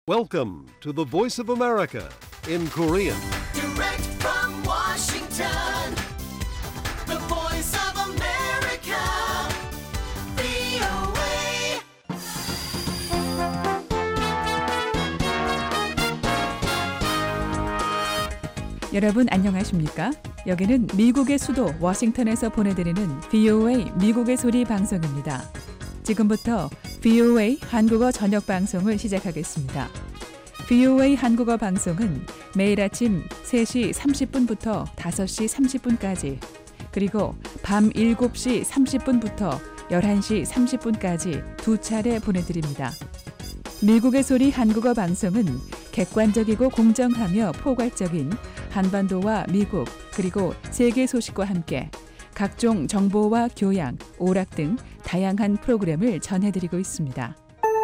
Welcome to the Voice of America in Korean. Direct from Washington, the voice of America, VOA. 여러분 안녕하십니까? 여기는 미국의 수도 워싱턴에서 보내드리는 VOA 미국의 소리 방송입니다. 지금부터 VOA 한국어 저녁 방송을 시작하겠습니다. VOA 한국어 방송은 매일 아침 3시 30분부터 5시 30분까지 그리고 밤 7시 30분부터 11시 30분까지 두 차례 보내드립니다. 미국의 소리 한국어 방송은 객관적이고 공정하며 포괄적인 한반도와 미국 그리고 세계 소식과 함께 각종 정보와 교양, 오락 등 다양한 프로그램을 전해드리고 있습니다.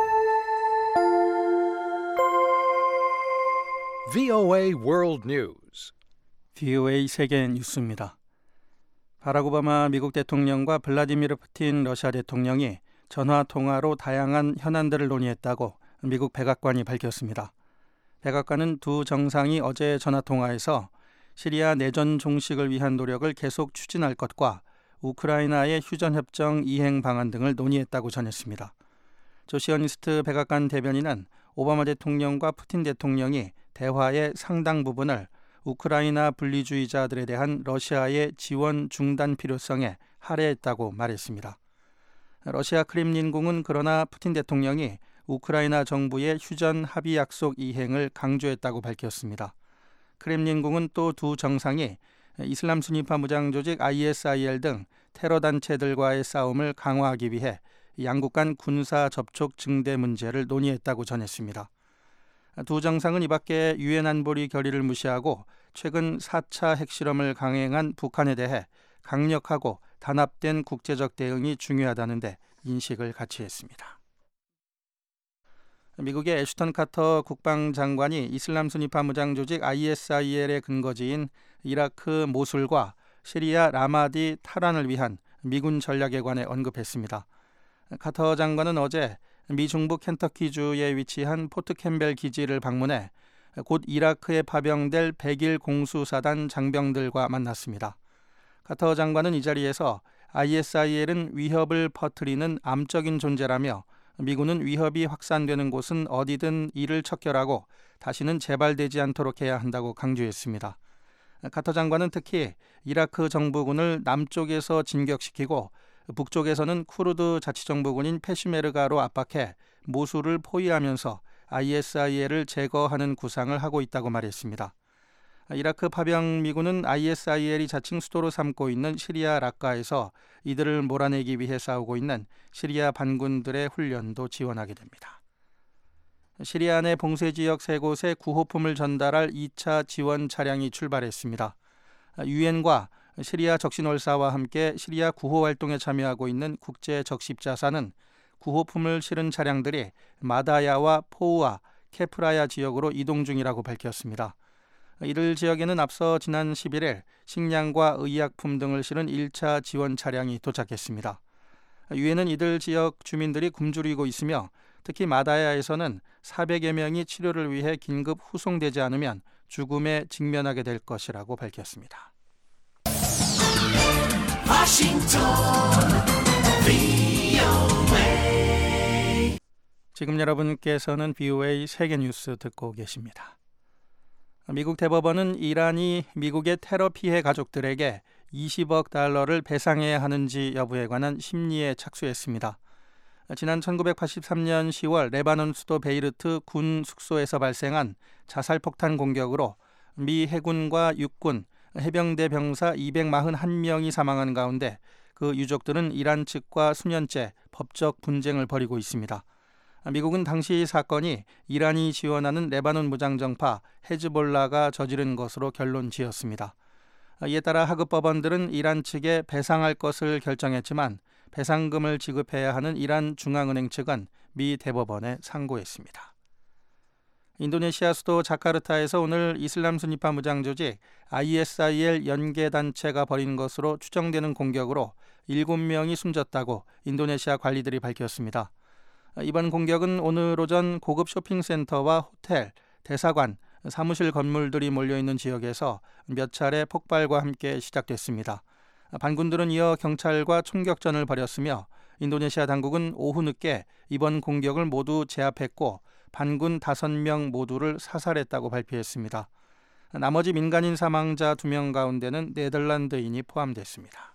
VOA World News. VOA 세계 뉴스입니다. 바락 오바마 미국 대통령과 블라디미르 푸틴 러시아 대통령이 전화 통화로 다양한 현안들을 논의했다고 미국 백악관이 밝혔습니다. 백악관은 두 정상이 어제 전화 통화에서 시리아 내전 종식을 위한 노력을 계속 추진할 것과 우크라이나의 휴전협정 이행 방안 등을 논의했다고 전했습니다. 조시어니스트 백악관 대변인은 오바마 대통령과 푸틴 대통령이 대화의 상당 부분을 우크라이나 분리주의자들에 대한 러시아의 지원 중단 필요성에 할애했다고 말했습니다. 러시아 크렘린궁은 그러나 푸틴 대통령이 우크라이나 정부의 휴전 합의 약속 이행을 강조했다고 밝혔습니다. 크렘린궁은 또 두 정상이 이슬람 순위파 무장 조직 ISIL 등 테러 단체들과의 싸움을 강화하기 위해 양국 간 군사 접촉 증대 문제를 논의했다고 전했습니다. 두 정상은 이 밖에 유엔 안보리 결의를 무시하고 최근 4차 핵실험을 강행한 북한에 대해 강력하고 단합된 국제적 대응이 중요하다는 데 인식을 같이 했습니다. 미국의 애슈턴 카터 국방장관이 이슬람 순위파 무장 조직 ISIL의 근거지인 이라크 모술과 시리아 라마디 탈환을 위한 미군 전략에 관해 언급했습니다. 카터 장관은 어제 미 중부 켄터키주에 위치한 포트 캠벨 기지를 방문해 곧 이라크에 파병될 100일 공수사단 장병들과 만났습니다. 카터 장관은 이 자리에서 ISIL은 위협을 퍼뜨리는 암적인 존재라며 미군은 위협이 확산되는 곳은 어디든 이를 척결하고 다시는 재발되지 않도록 해야 한다고 강조했습니다. 카터 장관은 특히 이라크 정부군을 남쪽에서 진격시키고 북쪽에서는 쿠르드 자치정부군인 페시메르가로 압박해 모술을 포위하면서 ISIL을 제거하는 구상을 하고 있다고 말했습니다. 이라크 파병 미군은 ISIL이 자칭 수도로 삼고 있는 시리아 라카에서 이들을 몰아내기 위해 싸우고 있는 시리아 반군들의 훈련도 지원하게 됩니다. 시리아 내 봉쇄 지역 3곳에 구호품을 전달할 2차 지원 차량이 출발했습니다. 유엔과 시리아 적신월사와 함께 시리아 구호 활동에 참여하고 있는 국제 적십자사는 구호품을 실은 차량들이 마다야와 포우아, 케프라야 지역으로 이동 중이라고 밝혔습니다. 이들 지역에는 앞서 지난 11일 식량과 의약품 등을 실은 1차 지원 차량이 도착했습니다. 유엔은 이들 지역 주민들이 굶주리고 있으며 특히 마다야에서는 400여 명이 치료를 위해 긴급 후송되지 않으면 죽음에 직면하게 될 것이라고 밝혔습니다. 지금 여러분께서는 VOA 세계 뉴스 듣고 계십니다. 미국 대법원은 이란이 미국의 테러 피해 가족들에게 20억 달러를 배상해야 하는지 여부에 관한 심리에 착수했습니다. 지난 1983년 10월 레바논 수도 베이루트 군 숙소에서 발생한 자살폭탄 공격으로 미 해군과 육군, 해병대 병사 241명이 사망한 가운데 그 유족들은 이란 측과 수년째 법적 분쟁을 벌이고 있습니다. 미국은 당시 사건이 이란이 지원하는 레바논 무장정파 헤즈볼라가 저지른 것으로 결론 지었습니다. 이에 따라 하급 법원들은 이란 측에 배상할 것을 결정했지만 배상금을 지급해야 하는 이란 중앙은행 측은 미 대법원에 상고했습니다. 인도네시아 수도 자카르타에서 오늘 이슬람 순위파 무장 조직 ISIL 연계단체가 벌인 것으로 추정되는 공격으로 7명이 숨졌다고 인도네시아 관리들이 밝혔습니다. 이번 공격은 오늘 오전 고급 쇼핑센터와 호텔, 대사관, 사무실 건물들이 몰려있는 지역에서 몇 차례 폭발과 함께 시작됐습니다. 반군들은 이어 경찰과 총격전을 벌였으며 인도네시아 당국은 오후 늦게 이번 공격을 모두 제압했고 반군 5명 모두를 사살했다고 발표했습니다. 나머지 민간인 사망자 2명 가운데는 네덜란드인이 포함됐습니다.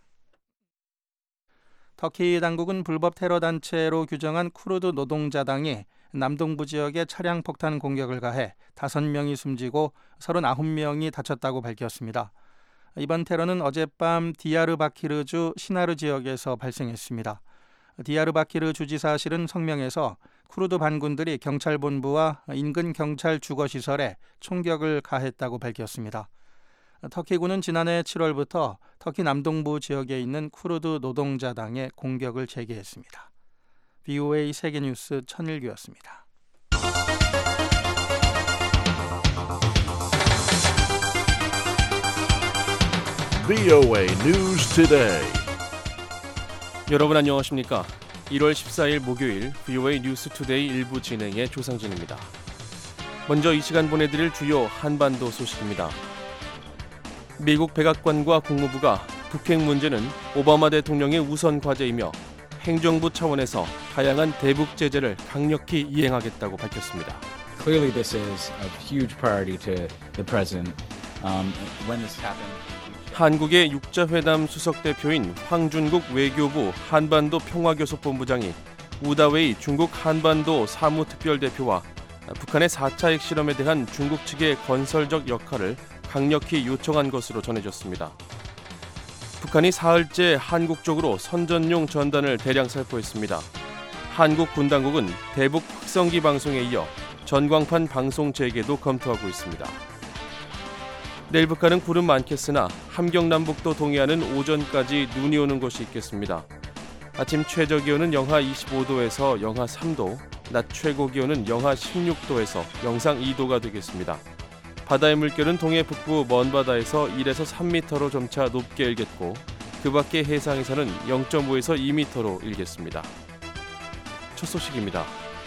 터키 당국은 불법 테러 단체로 규정한 쿠르드 노동자당이 남동부 지역에 차량 폭탄 공격을 가해 5명이 숨지고 39명이 다쳤다고 밝혔습니다. 이번 테러는 어젯밤 디야르바키르주 시나르 지역에서 발생했습니다. 디야르바키르 주지사실은 성명에서 쿠르드 반군들이 경찰본부와 인근 경찰 주거시설에 총격을 가했다고 밝혔습니다. 터키군은 지난해 7월부터 터키 남동부 지역에 있는 쿠르드 노동자당에 공격을 재개했습니다. VOA 세계뉴스 천일규였습니다. VOA News Today. 여러분 안녕하십니까? 1월 14일 목요일 VOA 뉴스 투데이 일부 진행의 조상진입니다. 먼저 이 시간 보내드릴 주요 한반도 소식입니다. 미국 백악관과 국무부가 북핵 문제는 오바마 대통령의 우선 과제이며 행정부 차원에서 다양한 대북 제재를 강력히 이행하겠다고 밝혔습니다. Clearly, this is a huge priority to the president. When this happened, 한국의 육자회담 수석대표인 황준국 외교부 한반도 평화교섭본부장이 우다웨이 중국 한반도 사무특별대표와 북한의 4차 핵실험에 대한 중국 측의 건설적 역할을 강력히 요청한 것으로 전해졌습니다. 북한이 사흘째 한국 쪽으로 선전용 전단을 대량 살포했습니다. 한국 군당국은 대북 확성기 방송에 이어 전광판 방송 재개도 검토하고 있습니다. 내일 북한은 구름 많겠으나 함경 남북도 동해안은 오전까지 눈이 오는 곳이 있겠습니다. 아침 최저기온은 영하 25도에서 영하 3도, 낮 최고기온은 영하 16도에서 영상 2도가 되겠습니다. 바다의 물결은 동해 북부 먼바다에서 1에서 3m로 점차 높게 일겠고 그 밖의 해상에서는 0.5에서 2m로 일겠습니다. 첫 소식입니다.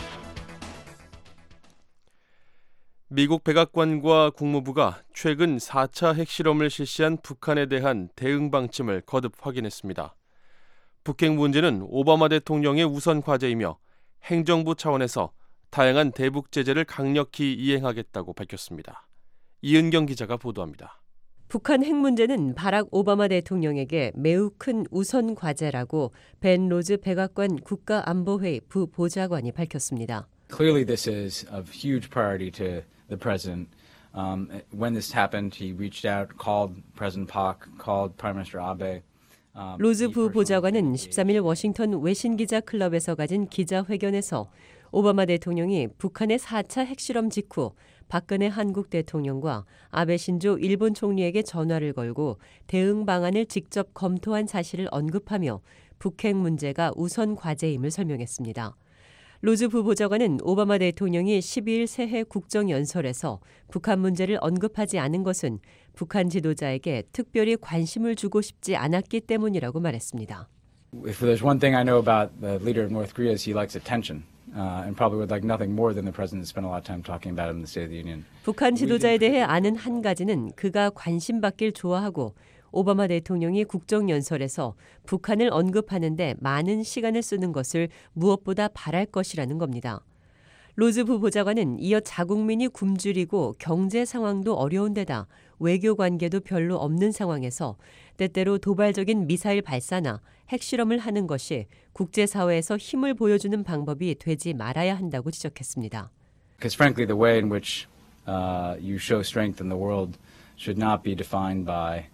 미국 백악관과 국무부가 최근 4차 핵실험을 실시한 북한에 대한 대응 방침을 거듭 확인했습니다. 북핵 문제는 오바마 대통령의 우선 과제이며 행정부 차원에서 다양한 대북 제재를 강력히 이행하겠다고 밝혔습니다. 이은경 기자가 보도합니다. 북한 핵 문제는 바락 오바마 대통령에게 매우 큰 우선 과제라고 벤 로즈 백악관 국가안보회의 부보좌관이 밝혔습니다. clearly, this is a huge priority to the president. When this happened, he reached out, called President Park, called Prime Minister Abe. 로즈 부보좌관은 13일 워싱턴 외신기자 클럽에서 가진 기자회견에서 오바마 대통령이 북한의 4차 핵실험 직후 박근혜 한국 대통령과 아베 신조 일본 총리에게 전화를 걸고 대응 방안을 직접 검토한 사실을 언급하며 북핵 문제가 우선 과제임을 설명했습니다. 로즈 부보좌관은 오바마 대통령이 12일 새해 국정연설에서 북한 문제를 언급하지 않은 것은 북한 지도자에게 특별히 관심을 주고 싶지 않았기 때문이라고 말했습니다. If there's one thing I know about the leader of North Korea is he likes attention. And probably would like nothing more than the president spent a lot of time talking about it in the State of the Union. 북한 지도자에 대해 아는 한 가지는 그가 관심받길 좋아하고 오바마 대통령이 국정연설에서 북한을 언급하는데 많은 시간을 쓰는 것을 무엇보다 바랄 것이라는 겁니다. 로즈 부보좌관은 이어 자국민이 굶주리고 경제 상황도 어려운 데다 외교 관계도 별로 없는 상황에서 때때로 도발적인 미사일 발사나 핵실험을 하는 것이 국제사회에서 힘을 보여주는 방법이 되지 말아야 한다고 지적했습니다. Because frankly, the way in which you show strength in the world should not be defined by,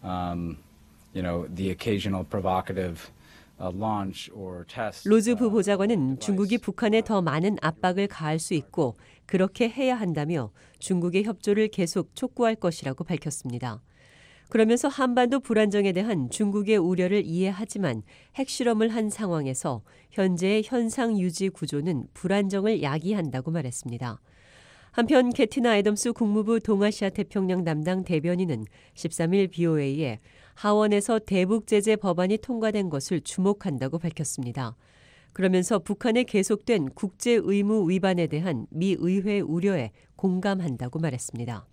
the occasional provocative launch or test. 로즈 부보좌관은 중국이 북한에 더 많은 압박을 가할 수 있고 그렇게 해야 한다며 중국의 협조를 계속 촉구할 것이라고 밝혔습니다. 그러면서 한반도 불안정에 대한 중국의 우려를 이해하지만 핵실험을 한 상황에서 현재의 현상 유지 구조는 불안정을 야기한다고 말했습니다. 한편 캐티나 애덤스 국무부 동아시아 태평양 담당 대변인은 13일 BOA에 하원에서 대북 제재 법안이 통과된 것을 주목한다고 밝혔습니다. 그러면서 북한의 계속된 국제 의무 위반에 대한 미 의회 우려에 공감한다고 말했습니다.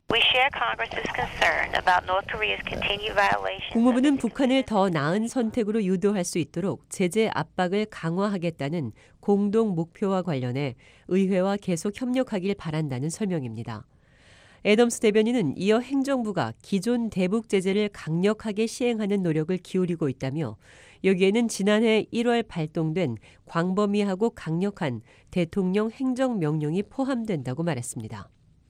국무부는 북한을 더 나은 선택으로 유도할 수 있도록 제재 압박을 강화하겠다는 공동 목표와 관련해 의회와 계속 협력하길 바란다는 설명입니다. 애덤스 대변인은 이어 행정부가 기존 대북 제재를 강력하게 시행하는 노력을 기울이고 있다며 여기에는 지난해 1월 발동된 광범위하고 강력한 대통령 행정명령이 포함된다고 말했습니다.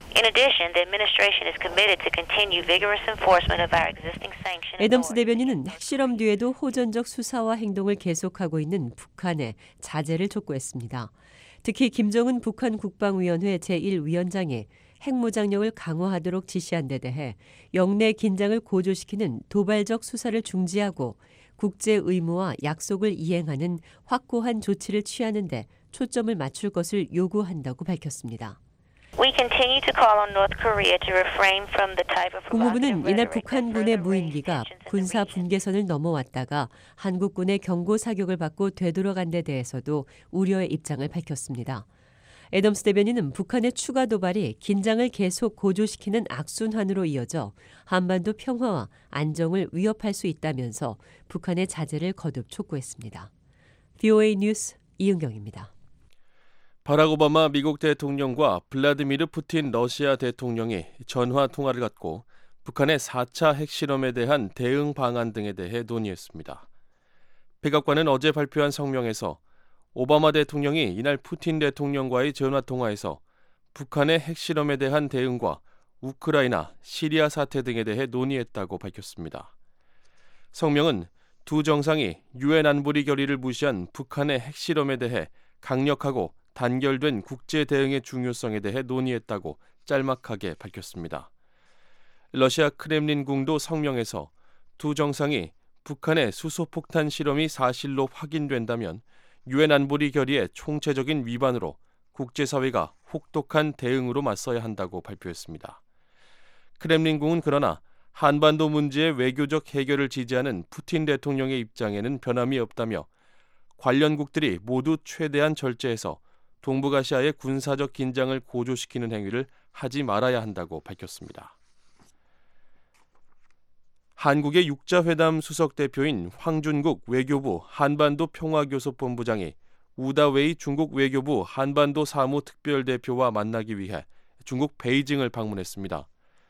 애덤스 대변인은 핵실험 뒤에도 호전적 수사와 행동을 계속하고 있는 북한의 자제를 촉구했습니다. 특히 김정은 북한 국방위원회 제1위원장이 핵무장력을 강화하도록 지시한 데 대해 영내 긴장을 고조시키는 도발적 수사를 중지하고 국제 의무와 약속을 이행하는 확고한 조치를 취하는 데 초점을 맞출 것을 요구한다고 밝혔습니다. 국무부는 이날 북한군의 무인기가 군사 분계선을 넘어왔다가 한국군의 경고 사격을 받고 되돌아간 데 대해서도 우려의 입장을 밝혔습니다. 애덤스 대변인은 북한의 추가 도발이 긴장을 계속 고조시키는 악순환으로 이어져 한반도 평화와 안정을 위협할 수 있다면서 북한의 자제를 거듭 촉구했습니다. VOA 뉴스 이은경입니다. 바락 오바마 미국 대통령과 블라디미르 푸틴 러시아 대통령이 전화 통화를 갖고 북한의 4차 핵실험에 대한 대응 방안 등에 대해 논의했습니다. 백악관은 어제 발표한 성명에서 오바마 대통령이 이날 푸틴 대통령과의 전화 통화에서 북한의 핵실험에 대한 대응과 우크라이나, 시리아 사태 등에 대해 논의했다고 밝혔습니다. 성명은 두 정상이 유엔 안보리 결의를 무시한 북한의 핵실험에 대해 강력하고 단결된 국제 대응의 중요성에 대해 논의했다고 짤막하게 밝혔습니다. 러시아 크렘린궁도 성명에서 두 정상이 북한의 수소폭탄 실험이 사실로 확인된다면 유엔 안보리 결의의 총체적인 위반으로 국제사회가 혹독한 대응으로 맞서야 한다고 발표했습니다. 크렘린궁은 그러나 한반도 문제의 외교적 해결을 지지하는 푸틴 대통령의 입장에는 변함이 없다며 관련국들이 모두 최대한 절제해서 동북아시아의 군사적 긴장을 고조시키는 행위를 하지 말아야 한다고 밝혔습니다. 한국의 육자회담 수석대표인 황준국 외교부 한반도 평화교섭본부장이 우다웨이 중국 외교부 한반도 사무특별대표와 만나기 위해 중국 베이징을 방문했습니다.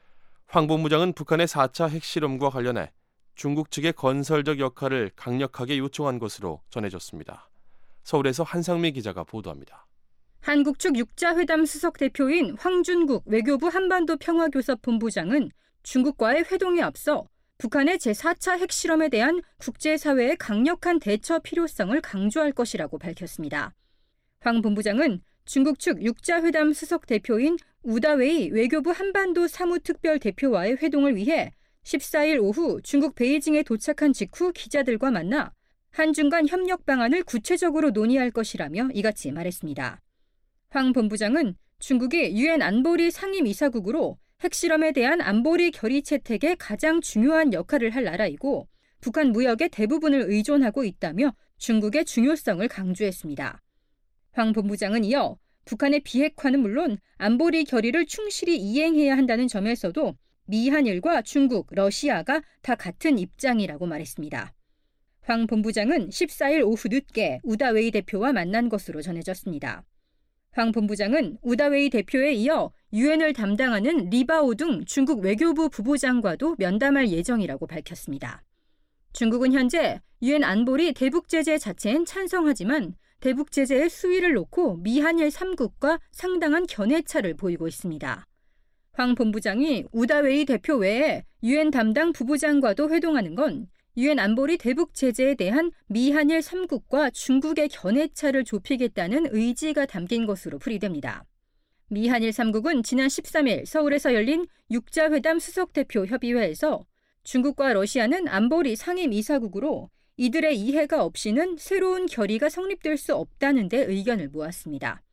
황 본부장은 북한의 4차 핵실험과 관련해 중국 측의 건설적 역할을 강력하게 요청한 것으로 전해졌습니다. 서울에서 한상미 기자가 보도합니다. 한국 측 육자회담 수석대표인 황준국 외교부 한반도 평화교섭본부장은 중국과의 회동에 앞서 북한의 제4차 핵실험에 대한 국제사회의 강력한 대처 필요성을 강조할 것이라고 밝혔습니다. 황 본부장은 중국 측 육자회담 수석대표인 우다웨이 외교부 한반도 사무특별대표와의 회동을 위해 14일 오후 중국 베이징에 도착한 직후 기자들과 만나 한중 간 협력 방안을 구체적으로 논의할 것이라며 이같이 말했습니다. 황 본부장은 중국이 유엔 안보리 상임이사국으로 핵실험에 대한 안보리 결의 채택에 가장 중요한 역할을 할 나라이고 북한 무역의 대부분을 의존하고 있다며 중국의 중요성을 강조했습니다. 황 본부장은 이어 북한의 비핵화는 물론 안보리 결의를 충실히 이행해야 한다는 점에서도 미한일과 중국, 러시아가 다 같은 입장이라고 말했습니다. 황 본부장은 14일 오후 늦게 우다웨이 대표와 만난 것으로 전해졌습니다. 황 본부장은 우다웨이 대표에 이어 유엔을 담당하는 리바오 등 중국 외교부 부부장과도 면담할 예정이라고 밝혔습니다. 중국은 현재 유엔 안보리 대북 제재 자체엔 찬성하지만 대북 제재의 수위를 놓고 미한일 3국과 상당한 견해차를 보이고 있습니다. 황 본부장이 우다웨이 대표 외에 유엔 담당 부부장과도 회동하는 건 유엔 안보리 대북 제재에 대한 미한일 3국과 중국의 견해차를 좁히겠다는 의지가 담긴 것으로 풀이됩니다. 미한일 3국은 지난 13일 서울에서 열린 육자회담 수석대표 협의회에서 중국과 러시아는 안보리 상임이사국으로 이들의 이해가 없이는 새로운 결의가 성립될 수 없다는 데 의견을 모았습니다.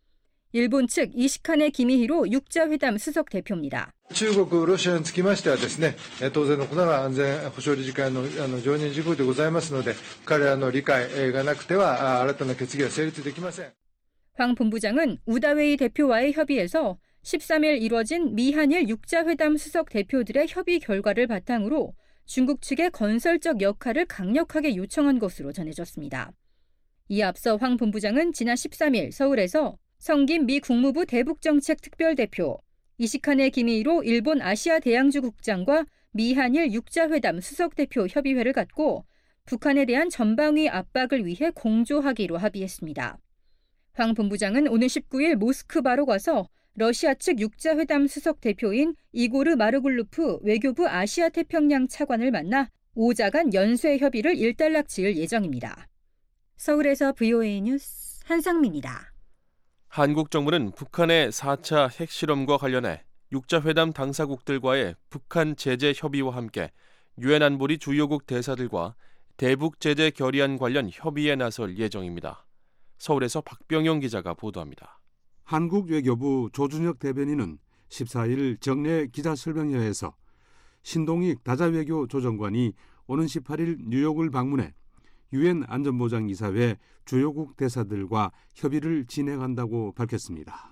일본 측 이시카네 기미히로 육자회담 수석 대표입니다. 中国、ロシアにつきましてはですね、当然のことながら安全保障理事会の常任事項でございますので、彼らの理解がなくては新たな決議は成立できません。 황 본부장은 우다웨이 대표와의 협의에서 13일 이뤄진 미한일 육자회담 수석 대표들의 협의 결과를 바탕으로 중국 측의 건설적 역할을 강력하게 요청한 것으로 전해졌습니다. 이에 앞서 황 본부장은 지난 13일 서울에서 성김 미 국무부 대북정책 특별대표, 이시카네 기미히로 일본 아시아 대양주 국장과 미한일 육자회담 수석대표 협의회를 갖고 북한에 대한 전방위 압박을 위해 공조하기로 합의했습니다. 황 본부장은 오는 19일 모스크바로 가서 러시아 측 육자회담 수석대표인 이고르 마르굴루프 외교부 아시아 태평양 차관을 만나 5자간 연쇄 협의를 일단락 지을 예정입니다. 서울에서 VOA 뉴스 한상민이다. 한국 정부는 북한의 4차 핵실험과 관련해 육자회담 당사국들과의 북한 제재 협의와 함께 유엔 안보리 주요국 대사들과 대북 제재 결의안 관련 협의에 나설 예정입니다. 서울에서 박병용 기자가 보도합니다. 한국 외교부 조준혁 대변인은 14일 정례 기자설명회에서 신동익 다자외교 조정관이 오는 18일 뉴욕을 방문해 유엔 안전보장이사회 주요국 대사들과 협의를 진행한다고 밝혔습니다.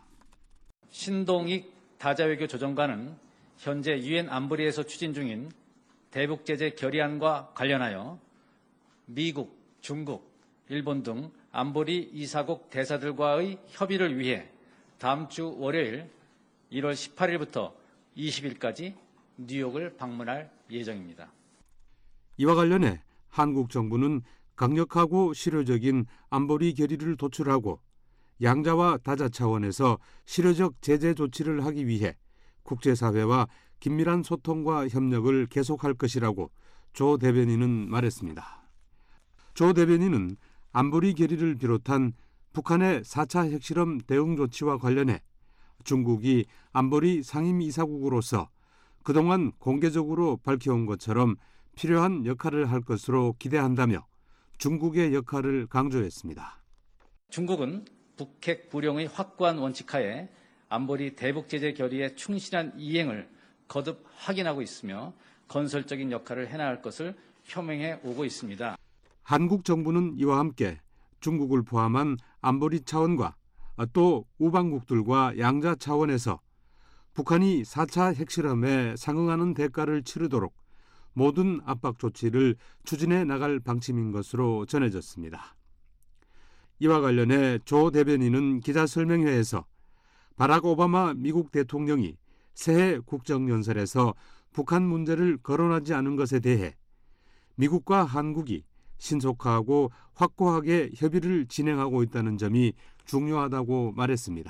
신동익 다자외교 조정관은 현재 유엔 안보리에서 추진 중인 대북제재 결의안과 관련하여 미국, 중국, 일본 등 안보리 이사국 대사들과의 협의를 위해 다음 주 월요일 1월 18일부터 20일까지 뉴욕을 방문할 예정입니다. 이와 관련해 한국 정부는 강력하고 실효적인 안보리 결의를 도출하고 양자와 다자 차원에서 실효적 제재 조치를 하기 위해 국제사회와 긴밀한 소통과 협력을 계속할 것이라고 조 대변인은 말했습니다. 조 대변인은 안보리 결의를 비롯한 북한의 4차 핵실험 대응 조치와 관련해 중국이 안보리 상임이사국으로서 그동안 공개적으로 밝혀온 것처럼 필요한 역할을 할 것으로 기대한다며 중국의 역할을 강조했습니다. 중국은 북핵 불용의 확고한 원칙하에 안보리 대북제재 결의의 충실한 이행을 거듭 확인하고 있으며 건설적인 역할을 해나갈 것을 표명해 오고 있습니다. 한국 정부는 이와 함께 중국을 포함한 안보리 차원과 또 우방국들과 양자 차원에서 북한이 4차 핵실험에 상응하는 대가를 치르도록 모든 압박 조치를 추진해 나갈 방침인 것으로 전해졌습니다. 이와 관련해 조 대변인은 기자설명회에서 바락 오바마 미국 대통령이 새해 국정연설에서 북한 문제를 거론하지 않은 것에 대해 미국과 한국이 신속하고 확고하게 협의를 진행하고 있다는 점이 중요하다고 말했습니다.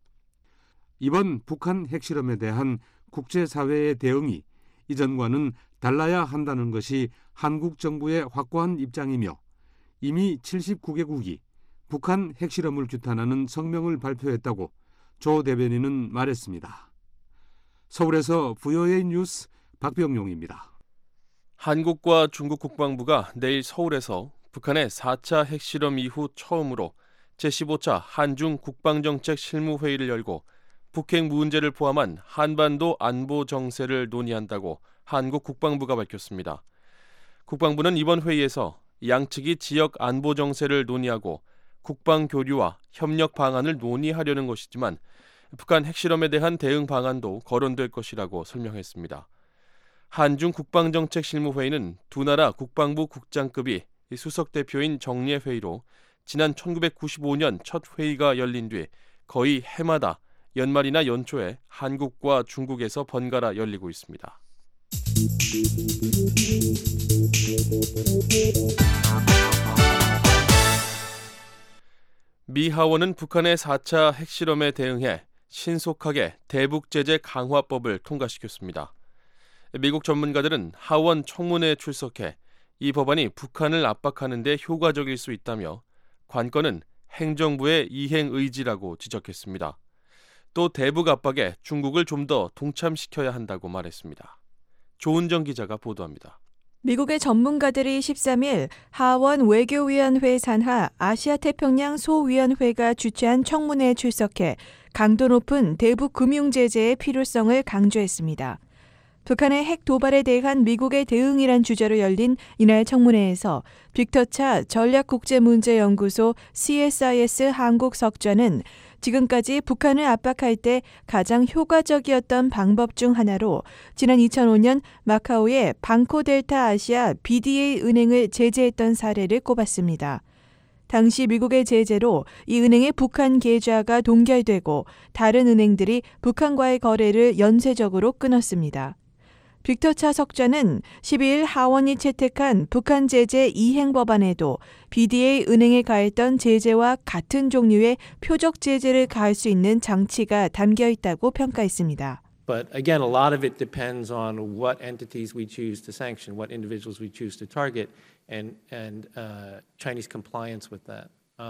이번 북한 핵실험에 대한 국제사회의 대응이 이전과는 달라야 한다는 것이 한국 정부의 확고한 입장이며 이미 79개국이 북한 핵실험을 규탄하는 성명을 발표했다고 조 대변인은 말했습니다. 서울에서 VOA 뉴스 박병용입니다. 한국과 중국 국방부가 내일 서울에서 북한의 4차 핵실험 이후 처음으로 제15차 한중 국방정책 실무회의를 열고 북핵 문제를 포함한 한반도 안보 정세를 논의한다고 한국 국방부가 밝혔습니다. 국방부는 이번 회의에서 양측이 지역 안보 정세를 논의하고 국방 교류와 협력 방안을 논의하려는 것이지만 북한 핵실험에 대한 대응 방안도 거론될 것이라고 설명했습니다. 한중 국방정책 실무회의는 두 나라 국방부 국장급이 수석 대표인 정례회의로 지난 1995년 첫 회의가 열린 뒤 거의 해마다 연말이나 연초에 한국과 중국에서 번갈아 열리고 있습니다. 미 하원은 북한의 4차 핵실험에 대응해 신속하게 대북제재 강화법을 통과시켰습니다. 미국 전문가들은 하원 청문회에 출석해 이 법안이 북한을 압박하는 데 효과적일 수 있다며 관건은 행정부의 이행 의지라고 지적했습니다. 또 대북 압박에 중국을 좀 더 동참시켜야 한다고 말했습니다. 조은정 기자가 보도합니다. 미국의 전문가들이 13일 하원 외교위원회 산하 아시아태평양 소위원회가 주최한 청문회에 출석해 강도 높은 대북 금융 제재의 필요성을 강조했습니다. 북한의 핵 도발에 대한 미국의 대응이란 주제로 열린 이날 청문회에서 빅터차 전략국제문제연구소 CSIS 한국 석좌는 지금까지 북한을 압박할 때 가장 효과적이었던 방법 중 하나로 지난 2005년 마카오의 방코델타 아시아 BDA 은행을 제재했던 사례를 꼽았습니다. 당시 미국의 제재로 이 은행의 북한 계좌가 동결되고 다른 은행들이 북한과의 거래를 연쇄적으로 끊었습니다. 빅터차 석좌는 12일 하원이 채택한 북한 제재 이행 법안에도 BDA 은행에 가했던 제재와 같은 종류의 표적 제재를 가할 수 있는 장치가 담겨 있다고 평가했습니다. But again, a lot of it depends on what entities we choose to sanction, what individuals we choose to target, and Chinese compliance with that.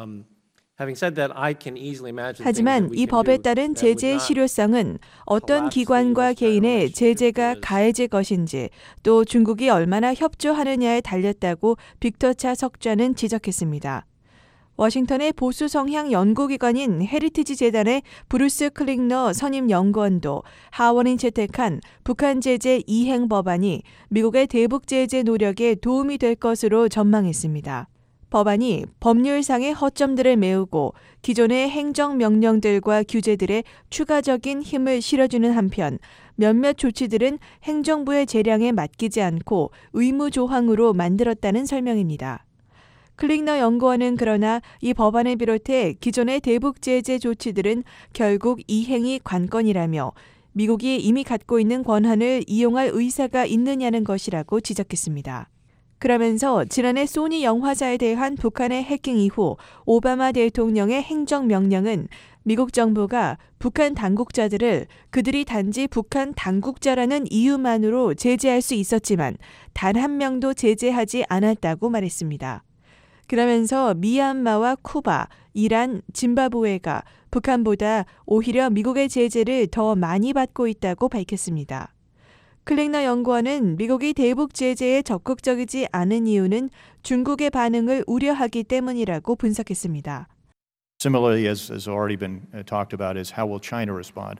하지만 이 법에 따른 제재의 실효성은 어떤 기관과 개인의 제재가 가해질 것인지 또 중국이 얼마나 협조하느냐에 달렸다고 빅터차 석좌는 지적했습니다. 워싱턴의 보수 성향 연구기관인 헤리티지 재단의 브루스 클링너 선임 연구원도 하원이 채택한 북한 제재 이행 법안이 미국의 대북 제재 노력에 도움이 될 것으로 전망했습니다. 법안이 법률상의 허점들을 메우고 기존의 행정명령들과 규제들에 추가적인 힘을 실어주는 한편 몇몇 조치들은 행정부의 재량에 맡기지 않고 의무조항으로 만들었다는 설명입니다. 클링너 연구원은 그러나 이 법안을 비롯해 기존의 대북 제재 조치들은 결국 이행이 관건이라며 미국이 이미 갖고 있는 권한을 이용할 의사가 있느냐는 것이라고 지적했습니다. 그러면서 지난해 소니 영화사에 대한 북한의 해킹 이후 오바마 대통령의 행정명령은 미국 정부가 북한 당국자들을 그들이 단지 북한 당국자라는 이유만으로 제재할 수 있었지만 단 한 명도 제재하지 않았다고 말했습니다. 그러면서 미얀마와 쿠바, 이란, 짐바브웨가 북한보다 오히려 미국의 제재를 더 많이 받고 있다고 밝혔습니다. 클링너 연구원은 미국이 대북 제재에 적극적이지 않은 이유는 중국의 반응을 우려하기 때문이라고 분석했습니다. Similarly, as already been talked about, is how will China respond?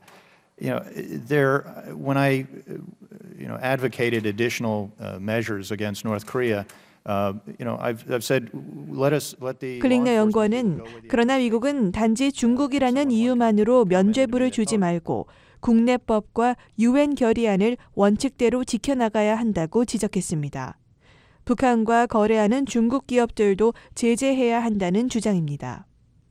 When I advocated additional measures against North Korea. 클링너 연구원은 그러나 미국은 단지 중국이라는 이유만으로 면죄부를 주지 말고 국내법과 유엔 결의안을 원칙대로 지켜나가야 한다고 지적했습니다. 북한과 거래하는 중국 기업들도 제재해야 한다는 주장입니다.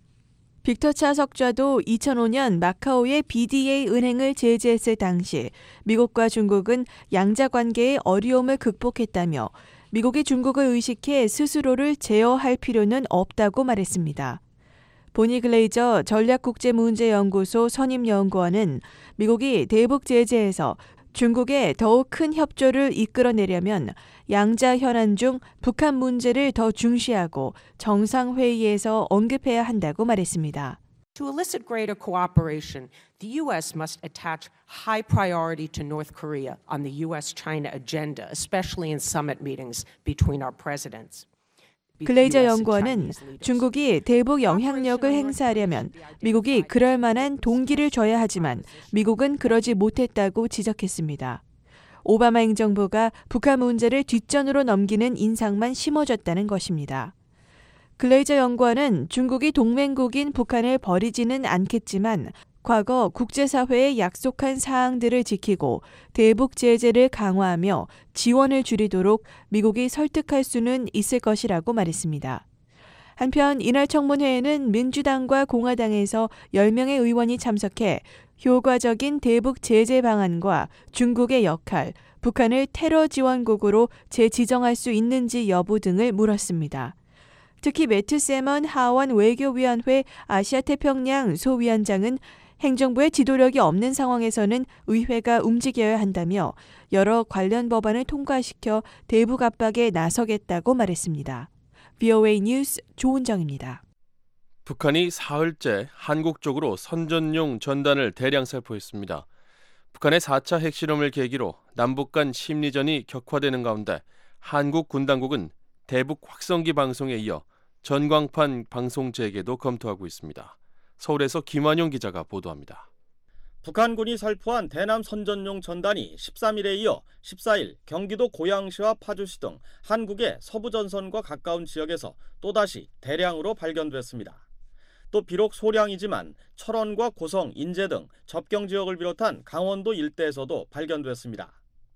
빅터차 석좌도 2005년 마카오의 BDA 은행을 제재했을 당시 미국과 중국은 양자 관계의 어려움을 극복했다며 미국이 중국을 의식해 스스로를 제어할 필요는 없다고 말했습니다. 보니 글레이저 전략국제문제연구소 선임연구원은 미국이 대북 제재에서 중국에 더욱 큰 협조를 이끌어내려면 양자 현안 중 북한 문제를 더 중시하고 정상회의에서 언급해야 한다고 말했습니다. To elicit greater cooperation, the U.S. must attach high priority to North Korea on the U.S.-China agenda, especially in summit meetings between our presidents. 글레이저 연구원은 중국이 대북 영향력을 행사하려면 미국이 그럴 만한 동기를 줘야 하지만 미국은 그러지 못했다고 지적했습니다. 오바마 행정부가 북한 문제를 뒷전으로 넘기는 인상만 심어줬다는 것입니다. 글레이저 연구원은 중국이 동맹국인 북한을 버리지는 않겠지만 과거 국제사회에 약속한 사항들을 지키고 대북 제재를 강화하며 지원을 줄이도록 미국이 설득할 수는 있을 것이라고 말했습니다. 한편 이날 청문회에는 민주당과 공화당에서 10명의 의원이 참석해 효과적인 대북 제재 방안과 중국의 역할, 북한을 테러 지원국으로 재지정할 수 있는지 여부 등을 물었습니다. 특히 매튜 세먼 하원 외교위원회 아시아태평양 소위원장은 행정부의 지도력이 없는 상황에서는 의회가 움직여야 한다며 여러 관련 법안을 통과시켜 대북 압박에 나서겠다고 말했습니다. VOA 뉴스 조은정입니다. 북한이 사흘째 한국 쪽으로 선전용 전단을 대량 살포했습니다. 북한의 4차 핵실험을 계기로 남북 간 심리전이 격화되는 가운데 한국 군당국은 대북 확성기 방송에 이어 전광판 방송 재개도 검토하고 있습니다. 서울에서 김환용 기자가 보도합니다. 북한군이 살포한 대남 선전용 전단이 13일에 이어 14일 경기도 고양시와 파주시 등 한국의 서부 전선과 가까운 지역에서 또다시 대량으로 발견됐습니다. 또 비록 소량이지만 철원과 고성, 인제 등 접경 지역을 비롯한 강원도 일대에서도 발견됐습니다.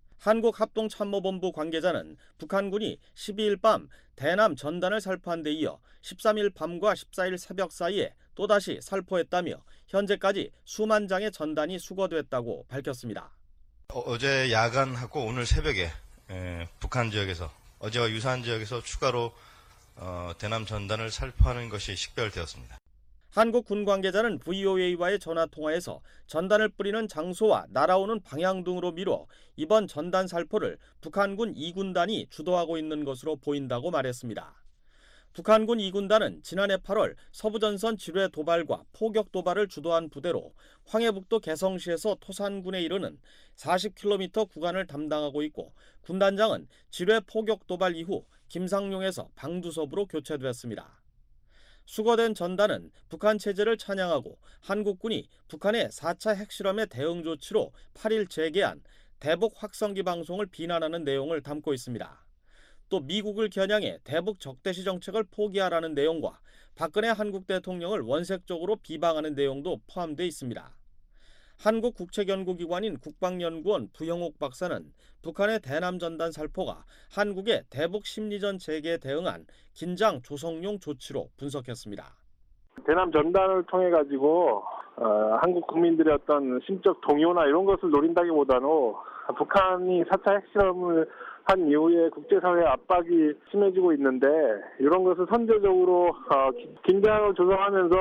한국합동참모본부 관계자는 북한군이 12일 밤 대남 전단을 살포한 데 이어 13일 밤과 14일 새벽 사이에 또다시 살포했다며 현재까지 수만 장의 전단이 수거됐다고 밝혔습니다. 어제 야간하고 오늘 새벽에 북한 지역에서 어제와 유사한 지역에서 추가로 대남 전단을 살포하는 것이 식별되었습니다. 한국 군 관계자는 VOA와의 전화통화에서 전단을 뿌리는 장소와 날아오는 방향 등으로 미뤄 이번 전단 살포를 북한군 2군단이 주도하고 있는 것으로 보인다고 말했습니다. 북한군 2군단은 지난해 8월 서부전선 지뢰 도발과 포격 도발을 주도한 부대로 황해북도 개성시에서 토산군에 이르는 40km 구간을 담당하고 있고 군단장은 지뢰 포격 도발 이후 김상룡에서 방두섭으로 교체됐습니다. 수거된 전단은 북한 체제를 찬양하고 한국군이 북한의 4차 핵실험의 대응 조치로 8일 재개한 대북 확성기 방송을 비난하는 내용을 담고 있습니다. 또 미국을 겨냥해 대북 적대시 정책을 포기하라는 내용과 박근혜 한국 대통령을 원색적으로 비방하는 내용도 포함되어 있습니다. 한국 국책연구기관인 국방연구원 부형옥 박사는 북한의 대남 전단 살포가 한국의 대북 심리전 재개에 대응한 긴장 조성용 조치로 분석했습니다. 대남 전단을 통해 가지고 한국 국민들의 어떤 심적 동요나 이런 것을 노린다기보다는 북한이 4차 핵실험을 한 이후에 국제사회의 압박이 심해지고 있는데 이런 것을 선제적으로 긴장을 조성하면서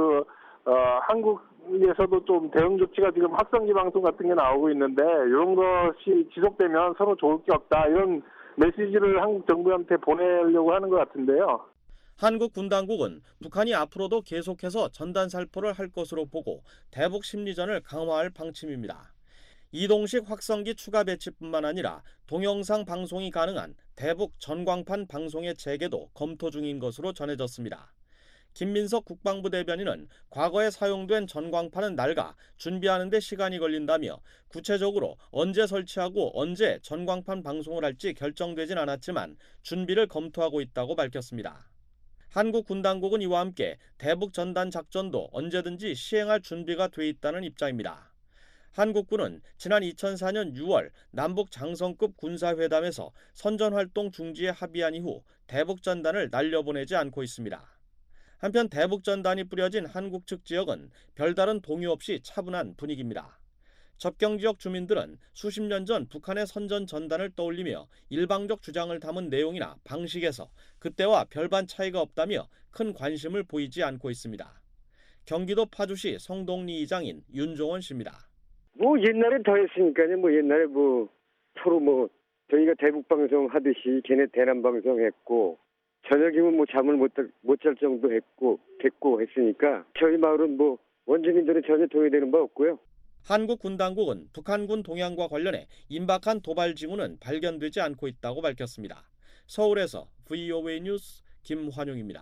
한국에서도 좀 대응 조치가 지금 확성기 방송 같은 게 나오고 있는데 이런 것이 지속되면 서로 좋을 게 없다 이런 메시지를 한국 정부한테 보내려고 하는 것 같은데요. 한국 군 당국은 북한이 앞으로도 계속해서 전단 살포를 할 것으로 보고 대북 심리전을 강화할 방침입니다. 이동식 확성기 추가 배치뿐만 아니라 동영상 방송이 가능한 대북 전광판 방송의 재개도 검토 중인 것으로 전해졌습니다. 김민석 국방부 대변인은 과거에 사용된 전광판은 낡아 준비하는 데 시간이 걸린다며 구체적으로 언제 설치하고 언제 전광판 방송을 할지 결정되진 않았지만 준비를 검토하고 있다고 밝혔습니다. 한국 군 당국은 이와 함께 대북 전단 작전도 언제든지 시행할 준비가 돼 있다는 입장입니다. 한국군은 지난 2004년 6월 남북 장성급 군사회담에서 선전활동 중지에 합의한 이후 대북 전단을 날려보내지 않고 있습니다. 한편 대북 전단이 뿌려진 한국 측 지역은 별다른 동요 없이 차분한 분위기입니다. 접경지역 주민들은 수십 년 전 북한의 선전 전단을 떠올리며 일방적 주장을 담은 내용이나 방식에서 그때와 별반 차이가 없다며 큰 관심을 보이지 않고 있습니다. 경기도 파주시 성동리 이장인 윤종원 씨입니다. 옛날에 더 했으니까요. 옛날에 서로 저희가 대북 방송 하듯이 걔네 대남 방송 했고 저녁이면 잠을 못 잘 정도 됐고 했으니까 저희 마을은 원주민들은 전혀 동의되는 바 없고요. 한국 군 당국은 북한군 동향과 관련해 임박한 도발 징후는 발견되지 않고 있다고 밝혔습니다. 서울에서 VOA 뉴스 김환용입니다.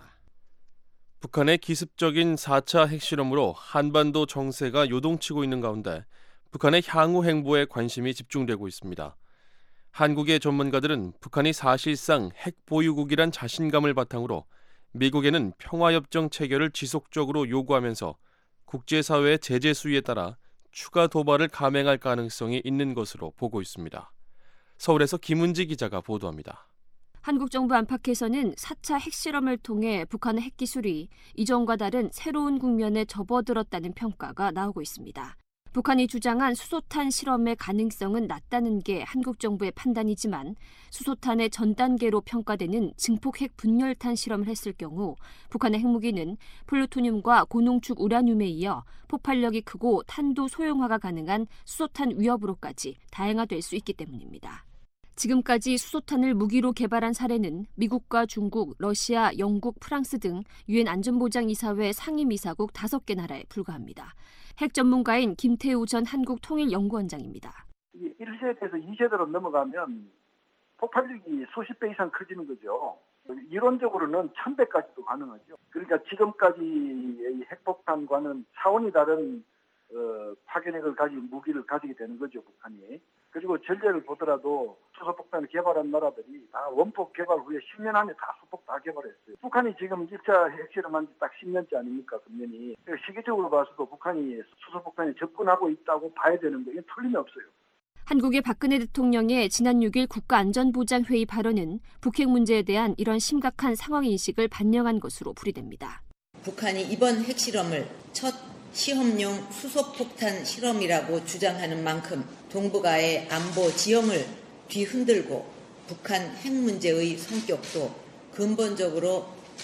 북한의 기습적인 4차 핵실험으로 한반도 정세가 요동치고 있는 가운데 북한의 향후 행보에 관심이 집중되고 있습니다. 한국의 전문가들은 북한이 사실상 핵 보유국이란 자신감을 바탕으로 미국에는 평화협정 체결을 지속적으로 요구하면서 국제사회의 제재 수위에 따라 추가 도발을 감행할 가능성이 있는 것으로 보고 있습니다. 서울에서 김은지 기자가 보도합니다. 한국 정부 안팎에서는 4차 핵실험을 통해 북한의 핵기술이 이전과 다른 새로운 국면에 접어들었다는 평가가 나오고 있습니다. 북한이 주장한 수소탄 실험의 가능성은 낮다는 게 한국 정부의 판단이지만 수소탄의 전 단계로 평가되는 증폭핵 분열탄 실험을 했을 경우 북한의 핵무기는 플루토늄과 고농축 우라늄에 이어 폭발력이 크고 탄도 소형화가 가능한 수소탄 위협으로까지 다양화될 수 있기 때문입니다. 지금까지 수소탄을 무기로 개발한 사례는 미국과 중국, 러시아, 영국, 프랑스 등 유엔 안전보장이사회 상임이사국 5개 나라에 불과합니다. 핵 전문가인 김태우 전 한국통일연구원장입니다. 1세대에서 2세대로 넘어가면 폭발력이 수십 배 이상 커지는 거죠. 이론적으로는 1000배까지도 가능하죠. 그러니까 지금까지의 핵폭탄과는 차원이 다른 파괴력을 가진 무기를 가지게 되는 거죠, 북한이. 그리고 전례를 보더라도 수소폭탄을 개발한 나라들이 다 원폭 개발 후에 10년 안에 다 수폭 다 개발했어요. 북한이 지금 1차 핵실험한 지 딱 10년째 아닙니까, 금년이. 시기적으로 봐서도 북한이 수소폭탄에 접근하고 있다고 봐야 되는 거, 이건 틀림없어요. 한국의 박근혜 대통령의 지난 6일 국가안전보장회의 발언은 북핵 문제에 대한 이런 심각한 상황인식을 반영한 것으로 풀이됩니다. 북한이 이번 핵실험을 첫 시험용 수소폭탄 실험이라고 주장하는 만큼 동북아의 안보 지형을 뒤흔들고 북한 핵 문제의 성격도 근본적으로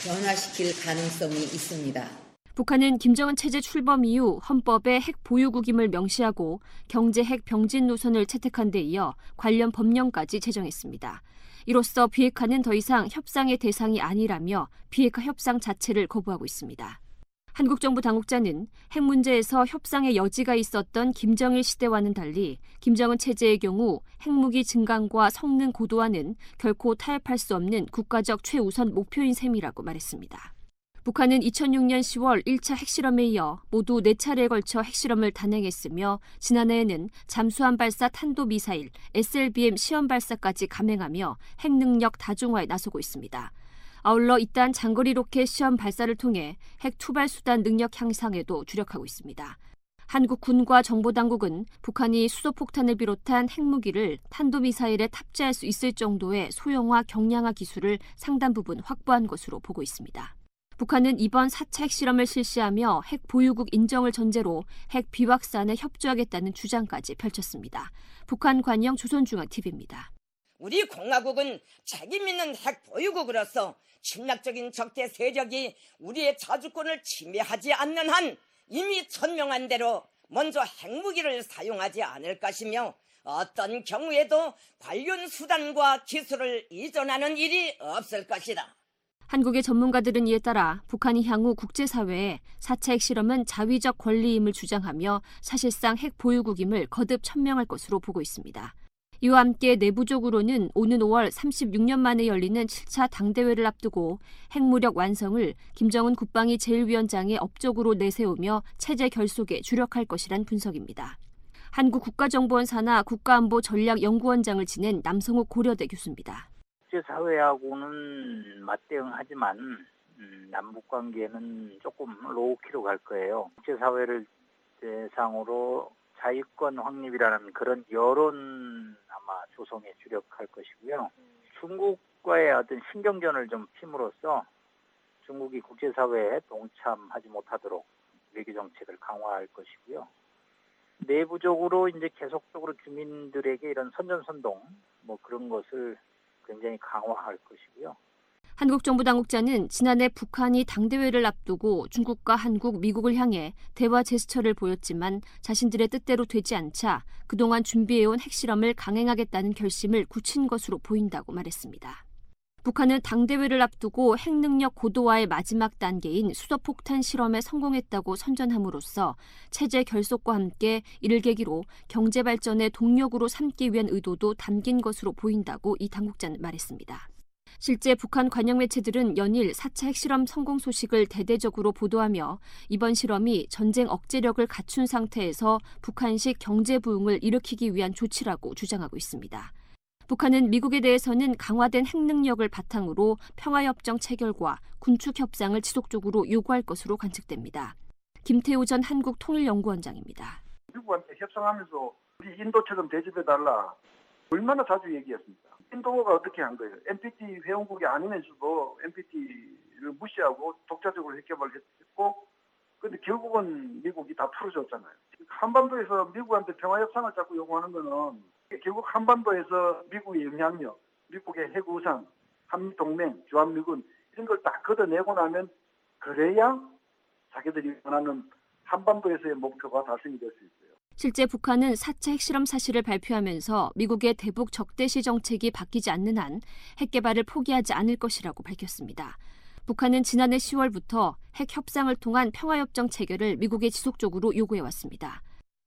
변화시킬 가능성이 있습니다. 북한은 김정은 체제 출범 이후 헌법에 핵 보유국임을 명시하고 경제 핵 병진 노선을 채택한 데 이어 관련 법령까지 제정했습니다. 이로써 비핵화는 더 이상 협상의 대상이 아니라며 비핵화 협상 자체를 거부하고 있습니다. 한국 정부 당국자는 핵 문제에서 협상의 여지가 있었던 김정일 시대와는 달리 김정은 체제의 경우 핵무기 증강과 성능 고도화는 결코 타협할 수 없는 국가적 최우선 목표인 셈이라고 말했습니다. 북한은 2006년 10월 1차 핵실험에 이어 모두 4차례에 걸쳐 핵실험을 단행했으며 지난해에는 잠수함 발사 탄도미사일 SLBM 시험 발사까지 감행하며 핵 능력 다중화에 나서고 있습니다. 아울러 이딴 장거리 로켓 시험 발사를 통해 핵 투발 수단 능력 향상에도 주력하고 있습니다. 한국 군과 정보당국은 북한이 수소폭탄을 비롯한 핵무기를 탄도미사일에 탑재할 수 있을 정도의 소형화 경량화 기술을 상당 부분 확보한 것으로 보고 있습니다. 북한은 이번 4차 핵실험을 실시하며 핵 보유국 인정을 전제로 핵 비확산에 협조하겠다는 주장까지 펼쳤습니다. 북한 관영 조선중앙TV입니다. 우리 공화국은 책임 있는 핵 보유국으로서 침략적인 적대 세력이 우리의 자주권을 침해하지 않는 한 이미 천명한 대로 먼저 핵무기를 사용하지 않을 것이며 어떤 경우에도 관련 수단과 기술을 이전하는 일이 없을 것이다. 한국의 전문가들은 이에 따라 북한이 향후 국제사회에 4차 핵실험은 자위적 권리임을 주장하며 사실상 핵 보유국임을 거듭 천명할 것으로 보고 있습니다. 이와 함께 내부적으로는 오는 5월 36년 만에 열리는 7차 당대회를 앞두고 핵무력 완성을 김정은 국방위 제1위원장의 업적으로 내세우며 체제 결속에 주력할 것이란 분석입니다. 한국 국가정보원 산하 국가안보전략연구원장을 지낸 남성욱 고려대 교수입니다. 국제사회하고는 맞대응하지만 남북관계는 조금 로우키로 갈 거예요. 국제사회를 대상으로 자유권 확립이라는 그런 여론 아마 조성에 주력할 것이고요. 중국과의 어떤 신경전을 좀 핌으로써 중국이 국제사회에 동참하지 못하도록 외교정책을 강화할 것이고요. 내부적으로 이제 계속적으로 주민들에게 이런 선전선동 그런 것을 굉장히 강화할 것이고요. 한국 정부 당국자는 지난해 북한이 당대회를 앞두고 중국과 한국, 미국을 향해 대화 제스처를 보였지만 자신들의 뜻대로 되지 않자 그동안 준비해온 핵실험을 강행하겠다는 결심을 굳힌 것으로 보인다고 말했습니다. 북한은 당대회를 앞두고 핵능력 고도화의 마지막 단계인 수소폭탄 실험에 성공했다고 선전함으로써 체제 결속과 함께 이를 계기로 경제발전의 동력으로 삼기 위한 의도도 담긴 것으로 보인다고 이 당국자는 말했습니다. 실제 북한 관영 매체들은 연일 4차 핵실험 성공 소식을 대대적으로 보도하며 이번 실험이 전쟁 억제력을 갖춘 상태에서 북한식 경제 부흥을 일으키기 위한 조치라고 주장하고 있습니다. 북한은 미국에 대해서는 강화된 핵능력을 바탕으로 평화협정 체결과 군축 협상을 지속적으로 요구할 것으로 관측됩니다. 김태우 전 한국통일연구원장입니다. 미국한테 협상하면서 우리 인도처럼 대접해달라. 얼마나 자주 얘기했습니다. 인도가 어떻게 한 거예요? NPT 회원국이 아니면서도 NPT를 무시하고 독자적으로 핵개발을 했고 근데 결국은 미국이 다 풀어줬잖아요. 한반도에서 미국한테 평화협상을 자꾸 요구하는 거는 결국 한반도에서 미국의 영향력, 미국의 핵우산, 한미동맹, 주한미군 이런 걸 다 걷어내고 나면 그래야 자기들이 원하는 한반도에서의 목표가 달성이 될 수 있어요. 실제 북한은 4차 핵실험 사실을 발표하면서 미국의 대북 적대시 정책이 바뀌지 않는 한 핵 개발을 포기하지 않을 것이라고 밝혔습니다. 북한은 지난해 10월부터 핵 협상을 통한 평화협정 체결을 미국에 지속적으로 요구해왔습니다.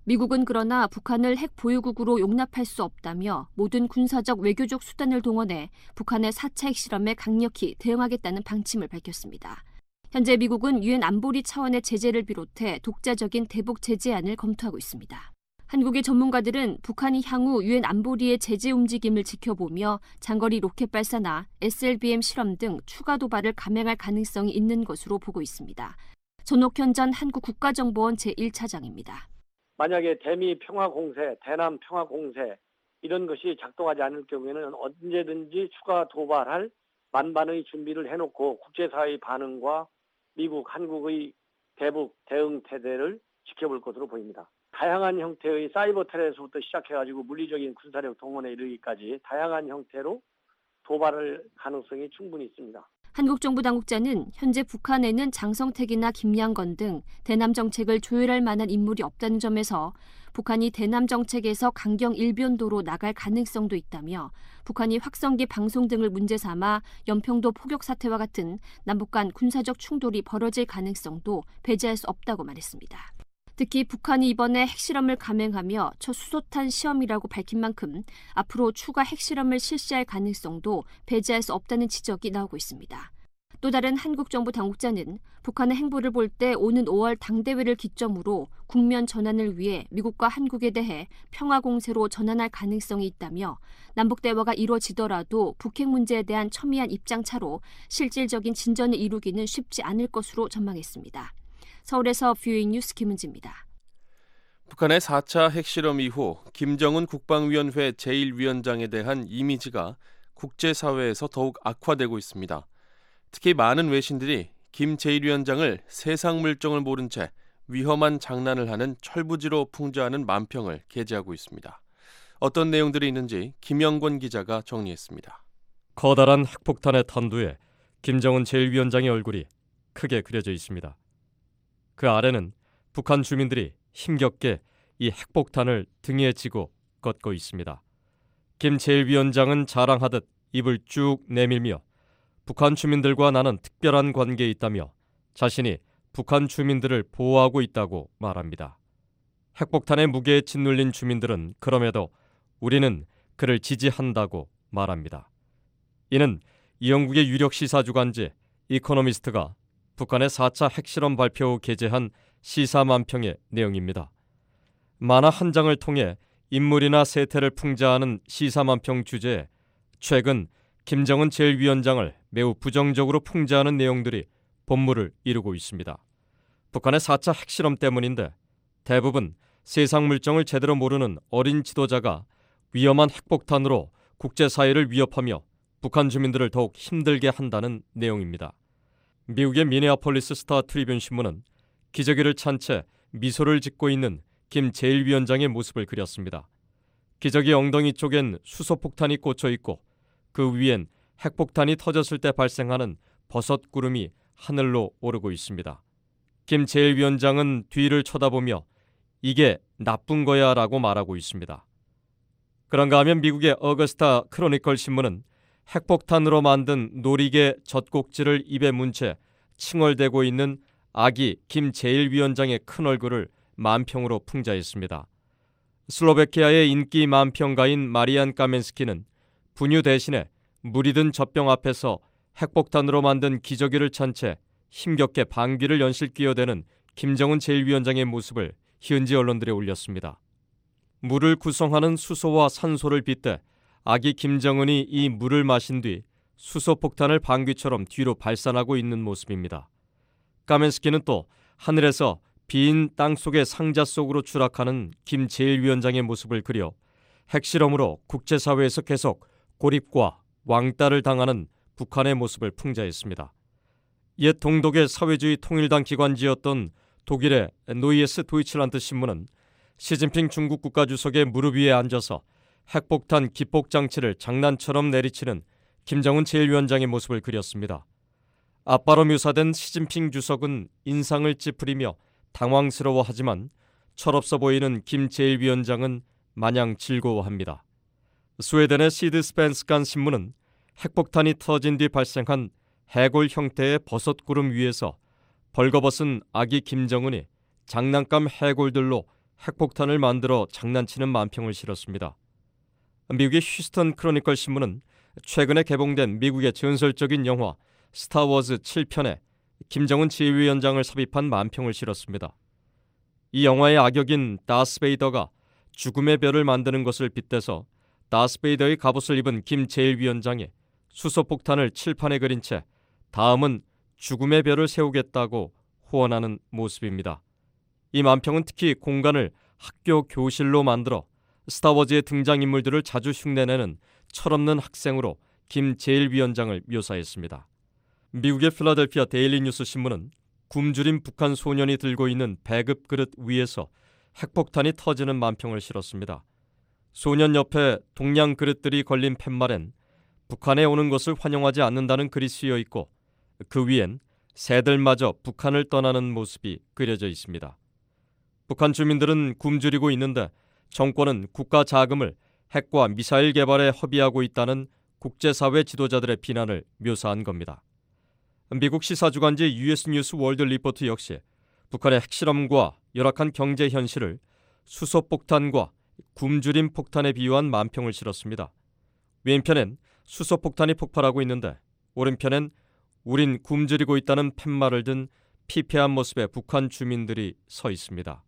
미국은 그러나 북한을 핵 보유국으로 용납할 수 없다며 모든 군사적 외교적 수단을 동원해 북한의 4차 핵실험에 강력히 대응하겠다는 방침을 밝혔습니다. 현재 미국은 유엔 안보리 차원의 제재를 비롯해 독자적인 대북 제재안을 검토하고 있습니다. 한국의 전문가들은 북한이 향후 유엔 안보리의 제재 움직임을 지켜보며 장거리 로켓 발사나 SLBM 실험 등 추가 도발을 감행할 가능성이 있는 것으로 보고 있습니다. 전옥현 전 한국국가정보원 제1차장입니다. 만약에 대미 평화공세, 대남 평화공세 이런 것이 작동하지 않을 경우에는 언제든지 추가 도발할 만반의 준비를 해놓고 국제사회의 반응과 미국, 한국의 대북 대응 태세를 지켜볼 것으로 보입니다. 다양한 형태의 사이버 테러에서부터 시작해가지고 물리적인 군사력 동원에 이르기까지 다양한 형태로 도발할 가능성이 충분히 있습니다. 한국 정부 당국자는 현재 북한에는 장성택이나 김양건 등 대남 정책을 조율할 만한 인물이 없다는 점에서 북한이 대남 정책에서 강경 일변도로 나갈 가능성도 있다며 북한이 확성기 방송 등을 문제 삼아 연평도 포격 사태와 같은 남북 간 군사적 충돌이 벌어질 가능성도 배제할 수 없다고 말했습니다. 특히 북한이 이번에 핵실험을 감행하며 첫 수소탄 시험이라고 밝힌 만큼 앞으로 추가 핵실험을 실시할 가능성도 배제할 수 없다는 지적이 나오고 있습니다. 또 다른 한국 정부 당국자는 북한의 행보를 볼 때 오는 5월 당대회를 기점으로 국면 전환을 위해 미국과 한국에 대해 평화 공세로 전환할 가능성이 있다며 남북 대화가 이루어지더라도 북핵 문제에 대한 첨예한 입장 차로 실질적인 진전을 이루기는 쉽지 않을 것으로 전망했습니다. 서울에서 뷰잉 뉴스 김은지입니다. 북한의 4차 핵실험 이후 김정은 국방위원회 제1위원장에 대한 이미지가 국제사회에서 더욱 악화되고 있습니다. 특히 많은 외신들이 김 제1위원장을 세상 물정을 모른 채 위험한 장난을 하는 철부지로 풍자하는 만평을 게재하고 있습니다. 어떤 내용들이 있는지 김영권 기자가 정리했습니다. 커다란 핵폭탄의 탄두에 김정은 제1위원장의 얼굴이 크게 그려져 있습니다. 그 아래는 북한 주민들이 힘겹게 이 핵폭탄을 등에 지고 걷고 있습니다. 김 제1위원장은 자랑하듯 입을 쭉 내밀며 북한 주민들과 나는 특별한 관계에 있다며 자신이 북한 주민들을 보호하고 있다고 말합니다. 핵폭탄의 무게에 짓눌린 주민들은 그럼에도 우리는 그를 지지한다고 말합니다. 이는 영국의 유력 시사주간지 이코노미스트가 북한의 4차 핵실험 발표 후 게재한 시사만평의 내용입니다. 만화 한 장을 통해 인물이나 세태를 풍자하는 시사만평 주제에 최근 김정은 제1위원장을 매우 부정적으로 풍자하는 내용들이 본물을 이루고 있습니다. 북한의 4차 핵실험 때문인데 대부분 세상 물정을 제대로 모르는 어린 지도자가 위험한 핵폭탄으로 국제사회를 위협하며 북한 주민들을 더욱 힘들게 한다는 내용입니다. 미국의 미네아폴리스 스타 트리뷴 신문은 기저귀를 찬 채 미소를 짓고 있는 김 제1위원장의 모습을 그렸습니다. 기저귀 엉덩이 쪽엔 수소폭탄이 꽂혀 있고 그 위엔 핵폭탄이 터졌을 때 발생하는 버섯구름이 하늘로 오르고 있습니다. 김 제1위원장은 뒤를 쳐다보며 이게 나쁜 거야 라고 말하고 있습니다. 그런가 하면 미국의 어거스타 크로니컬 신문은 핵폭탄으로 만든 놀이개 젖꼭지를 입에 문 채 칭얼대고 있는 아기 김 제1위원장의 큰 얼굴을 만평으로 풍자했습니다. 슬로베키아의 인기 만평가인 마리안 까멘스키는 분유 대신에 물이 든 젖병 앞에서 핵폭탄으로 만든 기저귀를 찬 채 힘겹게 방귀를 연실 끼어대는 김정은 제1위원장의 모습을 현지 언론들에 올렸습니다. 물을 구성하는 수소와 산소를 빗대 아기 김정은이 이 물을 마신 뒤 수소폭탄을 방귀처럼 뒤로 발산하고 있는 모습입니다. 까멘스키는 또 하늘에서 빈 땅속의 상자 속으로 추락하는 김 제1위원장의 모습을 그려 핵실험으로 국제사회에서 계속 고립과 왕따를 당하는 북한의 모습을 풍자했습니다. 옛 동독의 사회주의 통일당 기관지였던 독일의 노이에스 도이칠란드 신문은 시진핑 중국 국가주석의 무릎 위에 앉아서 핵폭탄 기폭장치를 장난처럼 내리치는 김정은 제1위원장의 모습을 그렸습니다. 아빠로 묘사된 시진핑 주석은 인상을 찌푸리며 당황스러워하지만 철없어 보이는 김 제1위원장은 마냥 즐거워합니다. 스웨덴의 시드 스펜스칸 신문은 핵폭탄이 터진 뒤 발생한 해골 형태의 버섯구름 위에서 벌거벗은 아기 김정은이 장난감 해골들로 핵폭탄을 만들어 장난치는 만평을 실었습니다. 미국의 휴스턴 크로니컬 신문은 최근에 개봉된 미국의 전설적인 영화 스타워즈 7편에 김정은 제1위원장을 삽입한 만평을 실었습니다. 이 영화의 악역인 다스베이더가 죽음의 별을 만드는 것을 빗대서 다스베이더의 갑옷을 입은 김 제1위원장이 수소폭탄을 칠판에 그린 채 다음은 죽음의 별을 세우겠다고 호언하는 모습입니다. 이 만평은 특히 공간을 학교 교실로 만들어 스타워즈의 등장인물들을 자주 흉내내는 철없는 학생으로 김 제1위원장을 묘사했습니다. 미국의 필라델피아 데일리 뉴스 신문은 굶주린 북한 소년이 들고 있는 배급 그릇 위에서 핵폭탄이 터지는 만평을 실었습니다. 소년 옆에 동양 그릇들이 걸린 팻말엔 북한에 오는 것을 환영하지 않는다는 글이 쓰여 있고 그 위엔 새들마저 북한을 떠나는 모습이 그려져 있습니다. 북한 주민들은 굶주리고 있는데 정권은 국가 자금을 핵과 미사일 개발에 허비하고 있다는 국제사회 지도자들의 비난을 묘사한 겁니다. 미국 시사주간지 US 뉴스 월드 리포트 역시 북한의 핵실험과 열악한 경제 현실을 수소폭탄과 굶주림 폭탄에 비유한 만평을 실었습니다. 왼편엔 수소폭탄이 폭발하고 있는데 오른편엔 우린 굶주리고 있다는 팻말을 든 피폐한 모습의 북한 주민들이 서 있습니다.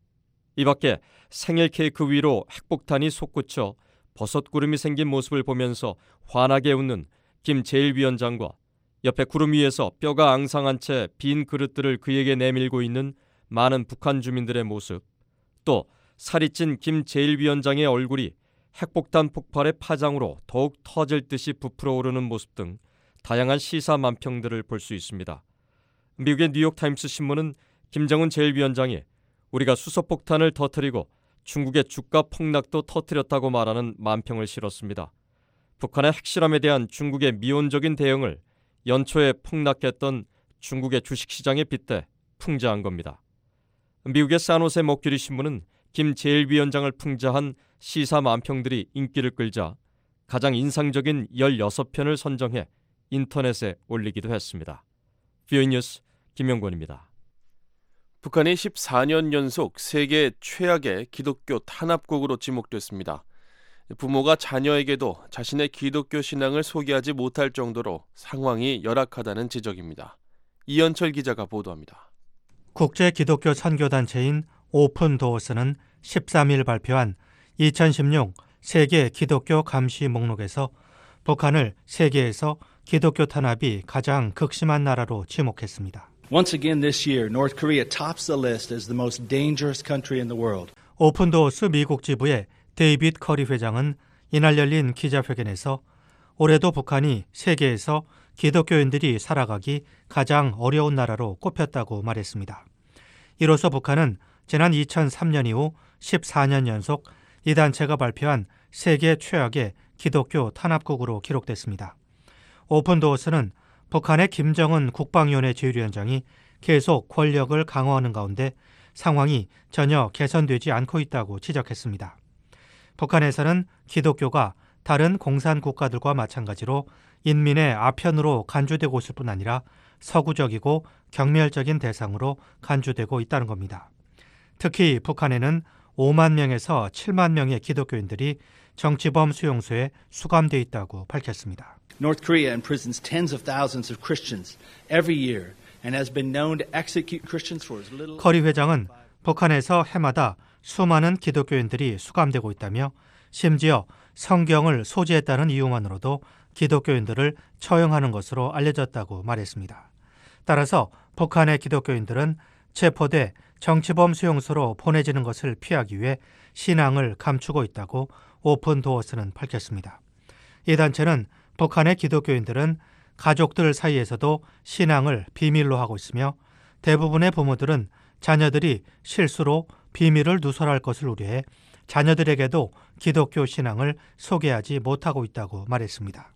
이 밖에 생일 케이크 위로 핵폭탄이 솟구쳐 버섯구름이 생긴 모습을 보면서 환하게 웃는 김 제1위원장과 옆에 구름 위에서 뼈가 앙상한 채 빈 그릇들을 그에게 내밀고 있는 많은 북한 주민들의 모습, 또 살이 찐 김 제1위원장의 얼굴이 핵폭탄 폭발의 파장으로 더욱 터질 듯이 부풀어 오르는 모습 등 다양한 시사 만평들을 볼 수 있습니다. 미국의 뉴욕타임스 신문은 김정은 제1위원장이 우리가 수소폭탄을 터뜨리고 중국의 주가 폭락도 터뜨렸다고 말하는 만평을 실었습니다. 북한의 핵실험에 대한 중국의 미온적인 대응을 연초에 폭락했던 중국의 주식시장에 빗대 풍자한 겁니다. 미국의 산호세 머큐리 신문은 김 제1위원장을 풍자한 시사 만평들이 인기를 끌자 가장 인상적인 16편을 선정해 인터넷에 올리기도 했습니다. 뷰이 뉴스 김영권입니다. 북한이 14년 연속 세계 최악의 기독교 탄압국으로 지목됐습니다. 부모가 자녀에게도 자신의 기독교 신앙을 소개하지 못할 정도로 상황이 열악하다는 지적입니다. 이현철 기자가 보도합니다. 국제 기독교 선교단체인 오픈 도어스는 13일 발표한 2016 세계 기독교 감시 목록에서 북한을 세계에서 기독교 탄압이 가장 극심한 나라로 지목했습니다. Once again this year, North Korea tops the list as the most dangerous country in the world. 오픈 도어스 미국 지부의 데이빗 커리 회장은 이날 열린 기자회견에서 올해도 북한이 세계에서 기독교인들이 살아가기 가장 어려운 나라로 꼽혔다고 말했습니다. 이로써 북한은 지난 2003년 이후 14년 연속 이 단체가 발표한 세계 최악의 기독교 탄압국으로 기록됐습니다. 오픈도어스는 북한의 김정은 국방위원회 제1위원장이 계속 권력을 강화하는 가운데 상황이 전혀 개선되지 않고 있다고 지적했습니다. 북한에서는 기독교가 다른 공산 국가들과 마찬가지로 인민의 아편으로 간주되고 있을 뿐 아니라 서구적이고 경멸적인 대상으로 간주되고 있다는 겁니다. 특히 북한에는 5만 명에서 7만 명의 기독교인들이 정치범 수용소에 수감돼 있다고 밝혔습니다. North Korea imprisons tens of thousands of Christians every year and has been known to execute Christians for as little. 커리 회장은 북한에서 해마다 수많은 기독교인들이 수감되고 있다며 심지어 성경을 소지했다는 이유만으로도 기독교인들을 처형하는 것으로 알려졌다고 말했습니다. 따라서 북한의 기독교인들은 체포돼 정치범 수용소로 보내지는 것을 피하기 위해 신앙을 감추고 있다고 오픈도어스는 밝혔습니다. 이 단체는 북한의 기독교인들은 가족들 사이에서도 신앙을 비밀로 하고 있으며 대부분의 부모들은 자녀들이 실수로 비밀을 누설할 것을 우려해 자녀들에게도 기독교 신앙을 소개하지 못하고 있다고 말했습니다.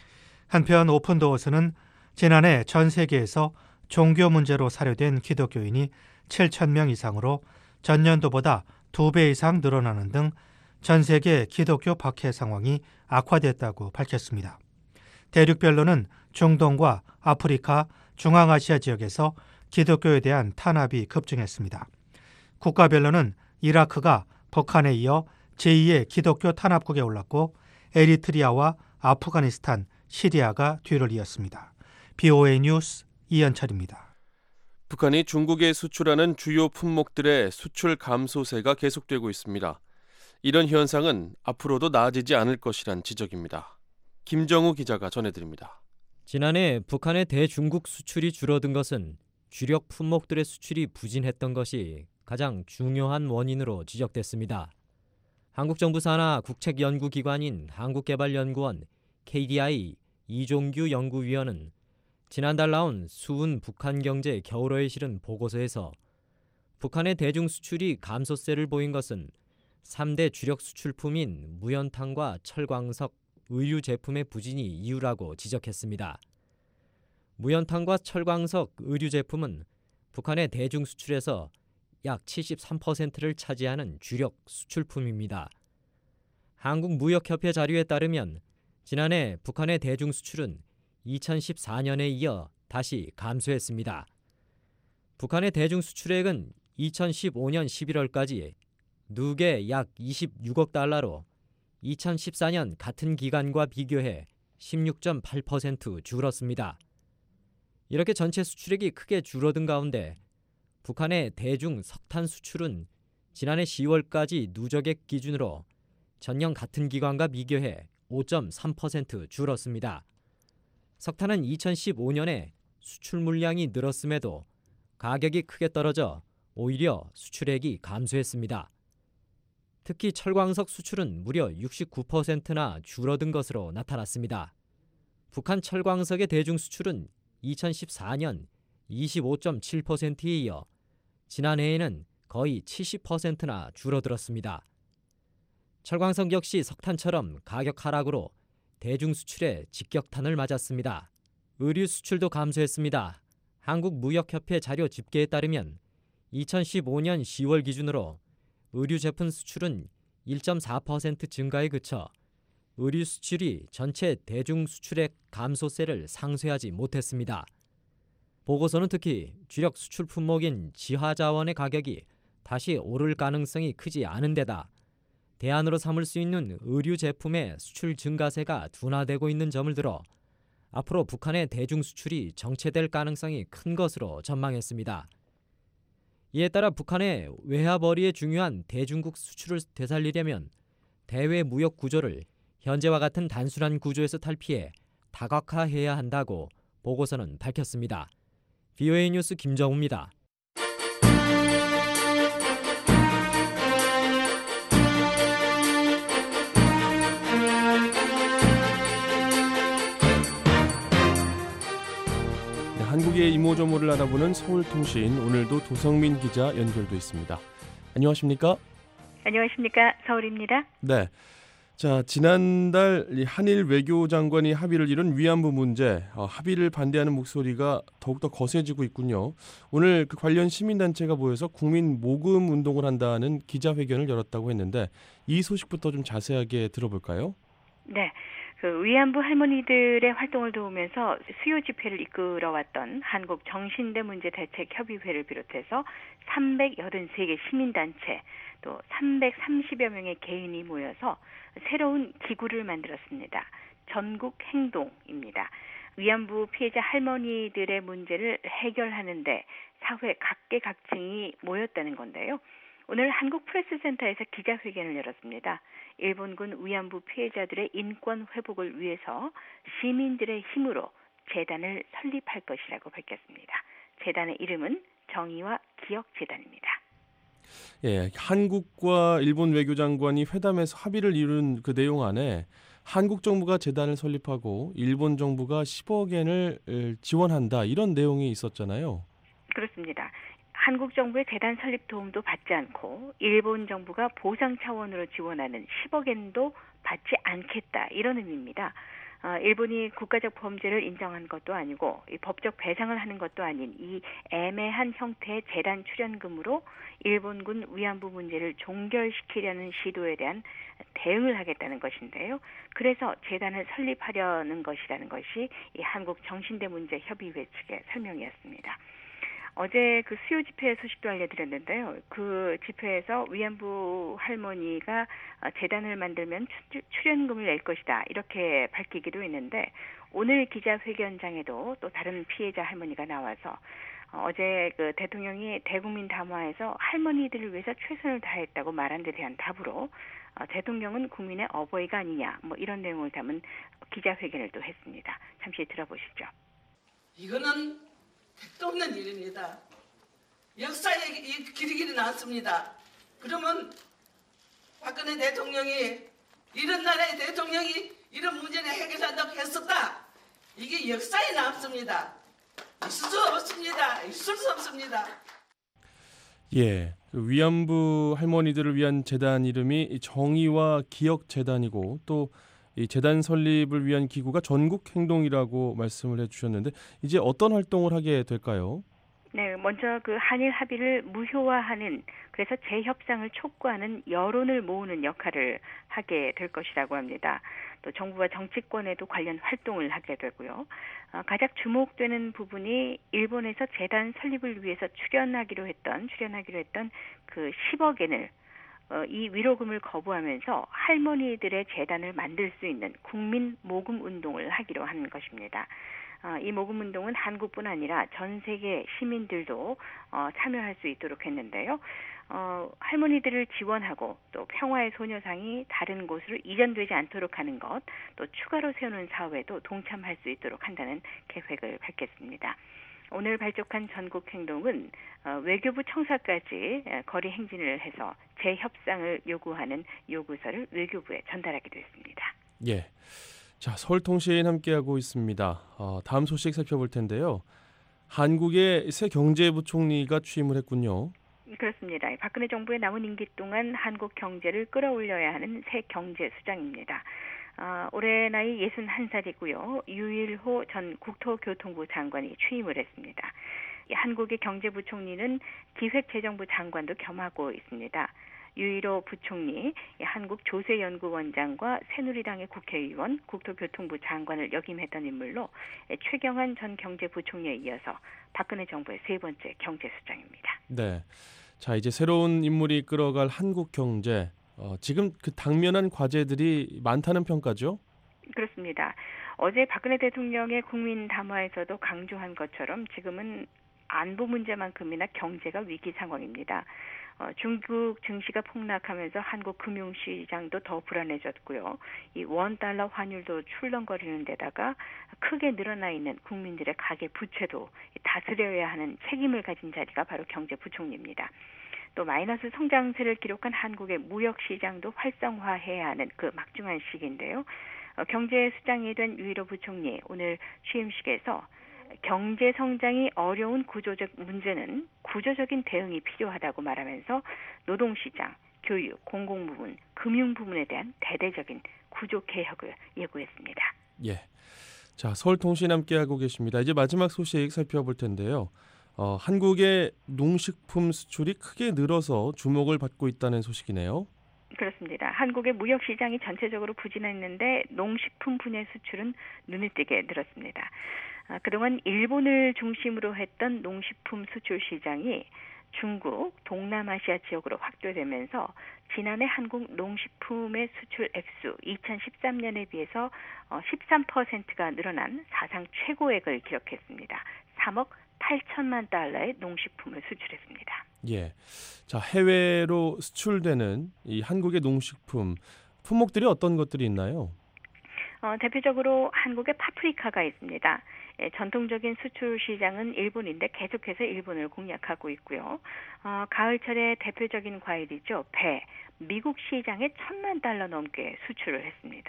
한편 오픈도어스는 지난해 전 세계에서 종교 문제로 살해된 기독교인이 7,000명 이상으로 전년도보다 2배 이상 늘어나는 등 전 세계 기독교 박해 상황이 악화됐다고 밝혔습니다. 대륙별로는 중동과 아프리카, 중앙아시아 지역에서 기독교에 대한 탄압이 급증했습니다. 국가별로는 이라크가 북한에 이어 제2의 기독교 탄압국에 올랐고 에리트리아와 아프가니스탄, 시리아가 뒤를 이었습니다. BOA 뉴스 이현철입니다. 북한이 중국에 수출하는 주요 품목들의 수출 감소세가 계속되고 있습니다. 이런 현상은 앞으로도 나아지지 않을 것이란 지적입니다. 김정우 기자가 전해드립니다. 지난해 북한의 대중국 수출이 줄어든 것은 주력 품목들의 수출이 부진했던 것이 가장 중요한 원인으로 지적됐습니다. 한국정부 산하 국책연구기관인 한국개발연구원 KDI 이종규 연구위원은 지난달 나온 수은 북한경제 겨울호에 실은 보고서에서 북한의 대중 수출이 감소세를 보인 것은 3대 주력 수출품인 무연탄과 철광석, 의류 제품의 부진이 이유라고 지적했습니다. 무연탄과 철광석, 의류 제품은 북한의 대중 수출에서 약 73%를 차지하는 주력 수출품입니다. 한국무역협회 자료에 따르면 지난해 북한의 대중 수출은 2014년에 이어 다시 감소했습니다. 북한의 대중 수출액은 2015년 11월까지 누계 약 26억 달러로 2014년 같은 기간과 비교해 16.8% 줄었습니다. 이렇게 전체 수출액이 크게 줄어든 가운데 북한의 대중 석탄 수출은 지난해 10월까지 누적액 기준으로 전년 같은 기간과 비교해 5.3% 줄었습니다. 석탄은 2015년에 수출 물량이 늘었음에도 가격이 크게 떨어져 오히려 수출액이 감소했습니다. 특히 철광석 수출은 무려 69%나 줄어든 것으로 나타났습니다. 북한 철광석의 대중 수출은 2014년 25.7%에 이어 지난해에는 거의 70%나 줄어들었습니다. 철광석 역시 석탄처럼 가격 하락으로 대중 수출에 직격탄을 맞았습니다. 의류 수출도 감소했습니다. 한국무역협회 자료 집계에 따르면 2015년 10월 기준으로 의류 제품 수출은 1.4% 증가에 그쳐 의류 수출이 전체 대중 수출액 감소세를 상쇄하지 못했습니다. 보고서는 특히 주력 수출 품목인 지화자원의 가격이 다시 오를 가능성이 크지 않은 데다 대안으로 삼을 수 있는 의류 제품의 수출 증가세가 둔화되고 있는 점을 들어 앞으로 북한의 대중 수출이 정체될 가능성이 큰 것으로 전망했습니다. 이에 따라 북한의 외화벌이에 중요한 대중국 수출을 되살리려면 대외 무역 구조를 현재와 같은 단순한 구조에서 탈피해 다각화해야 한다고 보고서는 밝혔습니다. BOA 뉴스 김정우입니다. 한국의 이모저모를 알아보는 서울통신, 오늘도 도성민 기자 연결돼 있습니다. 안녕하십니까? 안녕하십니까? 서울입니다. 네. 자, 지난달 한일 외교장관이 합의를 이룬 위안부 문제, 합의를 반대하는 목소리가 더욱더 거세지고 있군요. 오늘 그 관련 시민단체가 모여서 국민 모금 운동을 한다는 기자회견을 열었다고 했는데 이 소식부터 좀 자세하게 들어볼까요? 네. 그 위안부 할머니들의 활동을 도우면서 수요 집회를 이끌어왔던 한국정신대문제대책협의회를 비롯해서 383개 시민단체 또 330여 명의 개인이 모여서 새로운 기구를 만들었습니다. 전국행동입니다. 위안부 피해자 할머니들의 문제를 해결하는 데 사회 각계각층이 모였다는 건데요. 오늘 한국프레스센터에서 기자회견을 열었습니다. 일본군 위안부 피해자들의 인권 회복을 위해서 시민들의 힘으로 재단을 설립할 것이라고 밝혔습니다. 재단의 이름은 정의와 기억재단입니다. 예, 한국과 일본 외교장관이 회담에서 합의를 이룬 그 내용 안에 한국 정부가 재단을 설립하고 일본 정부가 10억 엔을 지원한다 이런 내용이 있었잖아요. 그렇습니다. 한국 정부의 재단 설립 도움도 받지 않고 일본 정부가 보상 차원으로 지원하는 10억 엔도 받지 않겠다 이런 의미입니다. 일본이 국가적 범죄를 인정한 것도 아니고 법적 배상을 하는 것도 아닌 이 애매한 형태의 재단 출연금으로 일본군 위안부 문제를 종결시키려는 시도에 대한 대응을 하겠다는 것인데요. 그래서 재단을 설립하려는 것이라는 것이 이 한국정신대문제협의회 측의 설명이었습니다. 어제 그 수요 집회 소식도 알려드렸는데요. 그 집회에서 위안부 할머니가 재단을 만들면 출연금을 낼 것이다 이렇게 밝히기도 했는데 오늘 기자회견장에도 또 다른 피해자 할머니가 나와서 어제 그 대통령이 대국민 담화에서 할머니들을 위해서 최선을 다했다고 말한 데 대한 답으로 대통령은 국민의 어버이가 아니냐 뭐 이런 내용을 담은 기자회견을 또 했습니다. 잠시 들어보시죠. 이거는 택도 없는 일입니다. 역사에 길이 남습니다. 그러면 박근혜 대통령이 이런 나라의 대통령이 이런 문제를 해결한다고 했었다. 이게 역사에 남습니다. 있을 수 없습니다. 있을 수 없습니다. 예, 위안부 할머니들을 위한 재단 이름이 정의와 기억 재단이고 또 이 재단 설립을 위한 기구가 전국행동이라고 말씀을 해주셨는데 이제 어떤 활동을 하게 될까요? 네, 먼저 그 한일 합의를 무효화하는 그래서 재협상을 촉구하는 여론을 모으는 역할을 하게 될 것이라고 합니다. 또 정부와 정치권에도 관련 활동을 하게 되고요. 가장 주목되는 부분이 일본에서 재단 설립을 위해서 출연하기로 했던 그 10억 엔을 이 위로금을 거부하면서 할머니들의 재단을 만들 수 있는 국민 모금 운동을 하기로 한 것입니다. 이 모금 운동은 한국뿐 아니라 전 세계 시민들도 참여할 수 있도록 했는데요. 할머니들을 지원하고 또 평화의 소녀상이 다른 곳으로 이전되지 않도록 하는 것, 또 추가로 세우는 사업에도 동참할 수 있도록 한다는 계획을 밝혔습니다. 오늘 발족한 전국행동은 외교부 청사까지 거리 행진을 해서 재협상을 요구하는 요구서를 외교부에 전달하기도 했습니다. 예, 자 서울통신 함께하고 있습니다. 다음 소식 살펴볼 텐데요. 한국의 새 경제부총리가 취임을 했군요. 그렇습니다. 박근혜 정부의 남은 임기 동안 한국 경제를 끌어올려야 하는 새 경제수장입니다. 올해 나이 61살이고요. 유일호 전 국토교통부 장관이 취임을 했습니다. 한국의 경제부총리는 기획재정부 장관도 겸하고 있습니다. 유일호 부총리, 한국조세연구원장과 새누리당의 국회의원, 국토교통부 장관을 역임했던 인물로 최경환 전 경제부총리에 이어서 박근혜 정부의 세 번째 경제수장입니다. 네, 자 이제 새로운 인물이 끌어갈 한국 경제. 지금 그 당면한 과제들이 많다는 평가죠? 그렇습니다. 어제 박근혜 대통령의 국민 담화에서도 강조한 것처럼 지금은 안보 문제만큼이나 경제가 위기 상황입니다. 중국 증시가 폭락하면서 한국 금융시장도 더 불안해졌고요. 이 원달러 환율도 출렁거리는 데다가 크게 늘어나 있는 국민들의 가계 부채도 다스려야 하는 책임을 가진 자리가 바로 경제부총리입니다. 또 마이너스 성장세를 기록한 한국의 무역시장도 활성화해야 하는 그 막중한 시기인데요. 경제수장이 된 유일호 부총리 오늘 취임식에서 경제 성장이 어려운 구조적 문제는 구조적인 대응이 필요하다고 말하면서 노동시장, 교육, 공공부문, 금융부문에 대한 대대적인 구조개혁을 예고했습니다. 예, 자 서울통신 함께하고 계십니다. 이제 마지막 소식 살펴볼 텐데요. 한국의 농식품 수출이 크게 늘어서 주목을 받고 있다는 소식이네요. 그렇습니다. 한국의 무역시장이 전체적으로 부진했는데 농식품 분야 수출은 눈에 띄게 늘었습니다. 그동안 일본을 중심으로 했던 농식품 수출 시장이 중국, 동남아시아 지역으로 확대되면서 지난해 한국 농식품의 수출 액수 2013년에 비해서 13%가 늘어난 사상 최고액을 기록했습니다. 3억 8천만 달러의 농식품을 수출했습니다. 예, 자 해외로 수출되는 이 한국의 농식품 품목들이 어떤 것들이 있나요? 대표적으로 한국의 파프리카가 있습니다. 전통적인 수출 시장은 일본인데 계속해서 일본을 공략하고 있고요. 가을철의 대표적인 과일이죠. 배. 미국 시장에 1,000만 달러 넘게 수출을 했습니다.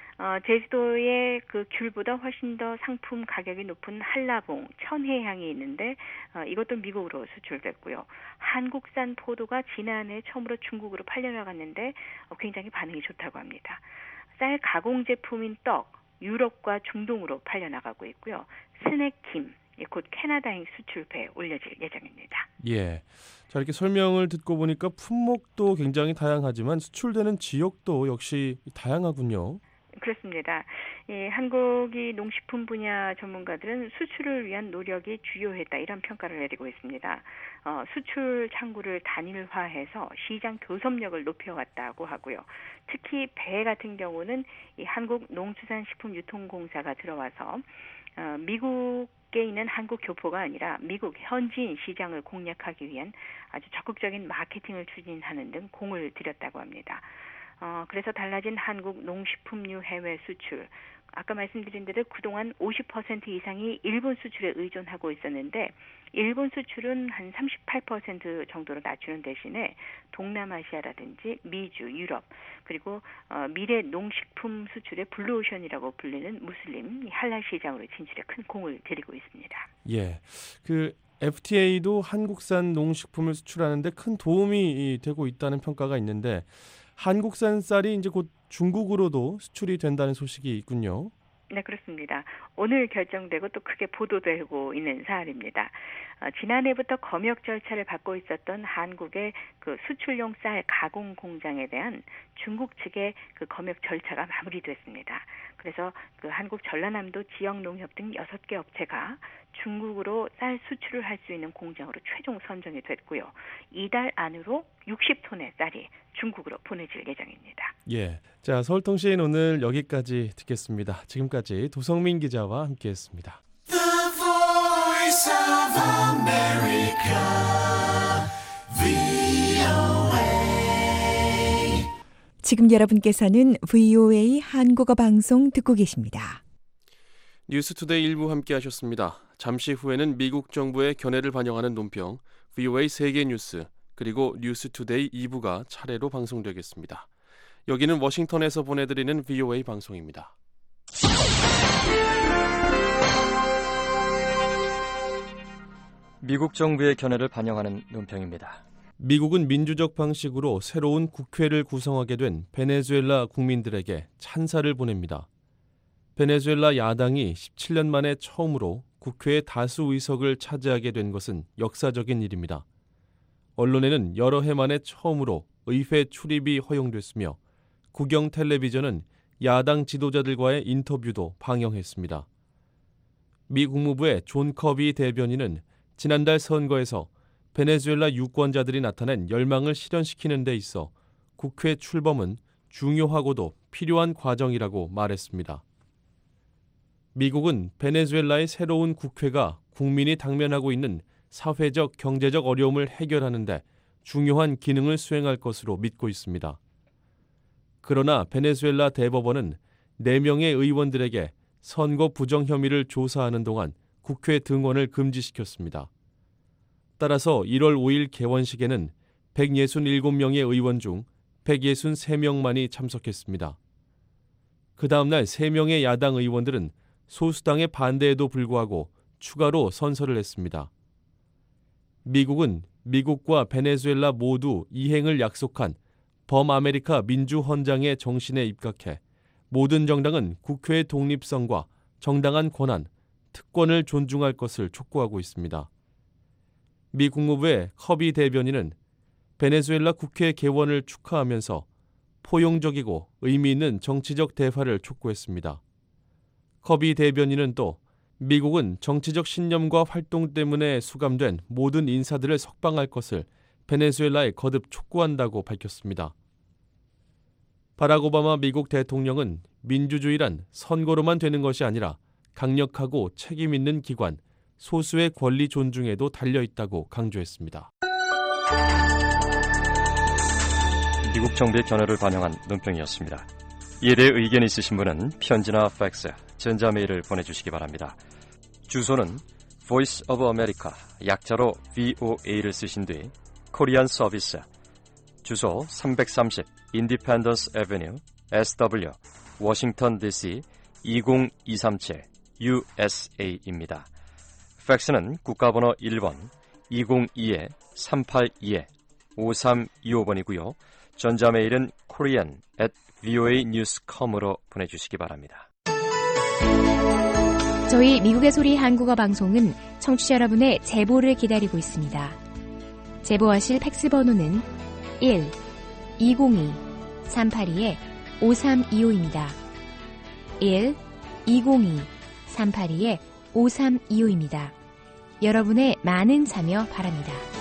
제주도에 그 귤보다 훨씬 더 상품 가격이 높은 한라봉, 천혜향이 있는데 이것도 미국으로 수출됐고요. 한국산 포도가 지난해 처음으로 중국으로 팔려나갔는데 굉장히 반응이 좋다고 합니다. 쌀 가공 제품인 떡, 유럽과 중동으로 팔려나가고 있고요. 스낵김, 곧 캐나다행 수출배에 올려질 예정입니다. 예, 자 이렇게 설명을 듣고 보니까 품목도 굉장히 다양하지만 수출되는 지역도 역시 다양하군요. 그렇습니다. 한국이 농식품 분야 전문가들은 수출을 위한 노력이 주요했다 이런 평가를 내리고 있습니다. 수출 창구를 단일화해서 시장 교섭력을 높여왔다고 하고요. 특히 배 같은 경우는 이 한국농수산식품유통공사가 들어와서 미국에 있는 한국 교포가 아니라 미국 현지인 시장을 공략하기 위한 아주 적극적인 마케팅을 추진하는 등 공을 들였다고 합니다. 그래서 달라진 한국 농식품류 해외 수출, 아까 말씀드린 대로 그동안 50% 이상이 일본 수출에 의존하고 있었는데 일본 수출은 한 38% 정도로 낮추는 대신에 동남아시아라든지 미주, 유럽, 그리고 미래 농식품 수출의 블루오션이라고 불리는 무슬림 할랄 시장으로 진출에 큰 공을 들이고 있습니다. 예, 그 FTA도 한국산 농식품을 수출하는데 큰 도움이 되고 있다는 평가가 있는데 한국산 쌀이 이제 곧 중국으로도 수출이 된다는 소식이 있군요. 네, 그렇습니다. 오늘 결정되고 또 크게 보도되고 있는 사안입니다. 지난해부터 검역 절차를 받고 있었던 한국의 그 수출용 쌀 가공 공장에 대한 중국 측의 그 검역 절차가 마무리됐습니다. 그래서 그 한국 전라남도 지역농협 등 6개 업체가 중국으로 쌀 수출을 할 수 있는 공장으로 최종 선정이 됐고요. 이달 안으로 60톤의 쌀이 중국으로 보내질 예정입니다. 예, 자 서울통신 오늘 여기까지 듣겠습니다. 지금까지 도성민 기자와 함께했습니다. The Voice of America, VOA. 지금 여러분께서는 VOA 한국어 방송 듣고 계십니다. 뉴스투데이 일부 함께하셨습니다. 잠시 후에는 미국 정부의 견해를 반영하는 논평, VOA 세계 뉴스, 그리고 뉴스투데이 2부가 차례로 방송되겠습니다. 여기는 워싱턴에서 보내드리는 VOA 방송입니다. 미국 정부의 견해를 반영하는 논평입니다. 미국은 민주적 방식으로 새로운 국회를 구성하게 된 베네수엘라 국민들에게 찬사를 보냅니다. 베네수엘라 야당이 17년 만에 처음으로 국회의 다수 의석을 차지하게 된 것은 역사적인 일입니다. 언론에는 여러 해 만에 처음으로 의회 출입이 허용됐으며 국영 텔레비전은 야당 지도자들과의 인터뷰도 방영했습니다. 미 국무부의 존 커비 대변인은 지난달 선거에서 베네수엘라 유권자들이 나타낸 열망을 실현시키는 데 있어 국회 출범은 중요하고도 필요한 과정이라고 말했습니다. 미국은 베네수엘라의 새로운 국회가 국민이 당면하고 있는 사회적, 경제적 어려움을 해결하는 데 중요한 기능을 수행할 것으로 믿고 있습니다. 그러나 베네수엘라 대법원은 4명의 의원들에게 선거 부정 혐의를 조사하는 동안 국회 등원을 금지시켰습니다. 따라서 1월 5일 개원식에는 167명의 의원 중 163명만이 참석했습니다. 그 다음날 3명의 야당 의원들은 소수당의 반대에도 불구하고 추가로 선서를 했습니다. 미국은 미국과 베네수엘라 모두 이행을 약속한 범아메리카 민주헌장의 정신에 입각해 모든 정당은 국회의 독립성과 정당한 권한, 특권을 존중할 것을 촉구하고 있습니다. 미 국무부의 커비 대변인은 베네수엘라 국회 개원을 축하하면서 포용적이고 의미 있는 정치적 대화를 촉구했습니다. 커비 대변인은 또 미국은 정치적 신념과 활동 때문에 수감된 모든 인사들을 석방할 것을 베네수엘라에 거듭 촉구한다고 밝혔습니다. 바락 오바마 미국 대통령은 민주주의란 선거로만 되는 것이 아니라 강력하고 책임 있는 기관, 소수의 권리 존중에도 달려있다고 강조했습니다. 미국 정부의 견해를 반영한 논평이었습니다. 이에 대해 의견이 있으신 분은 편지나 팩스, 전자메일을 보내주시기 바랍니다. 주소는 Voice of America, 약자로 VOA를 쓰신 뒤 코리안 서비스, 주소 330 Independence Avenue, SW, 워싱턴 DC 20237 USA입니다. 팩스는 국가번호 1번 202-382-5325번이고요. 전자메일은 korean@voanews.com으로 보내주시기 바랍니다. 저희 미국의 소리 한국어 방송은 청취자 여러분의 제보를 기다리고 있습니다. 제보하실 팩스 번호는 1-202-382-5325입니다. 1-202-382-5325입니다. 여러분의 많은 참여 바랍니다.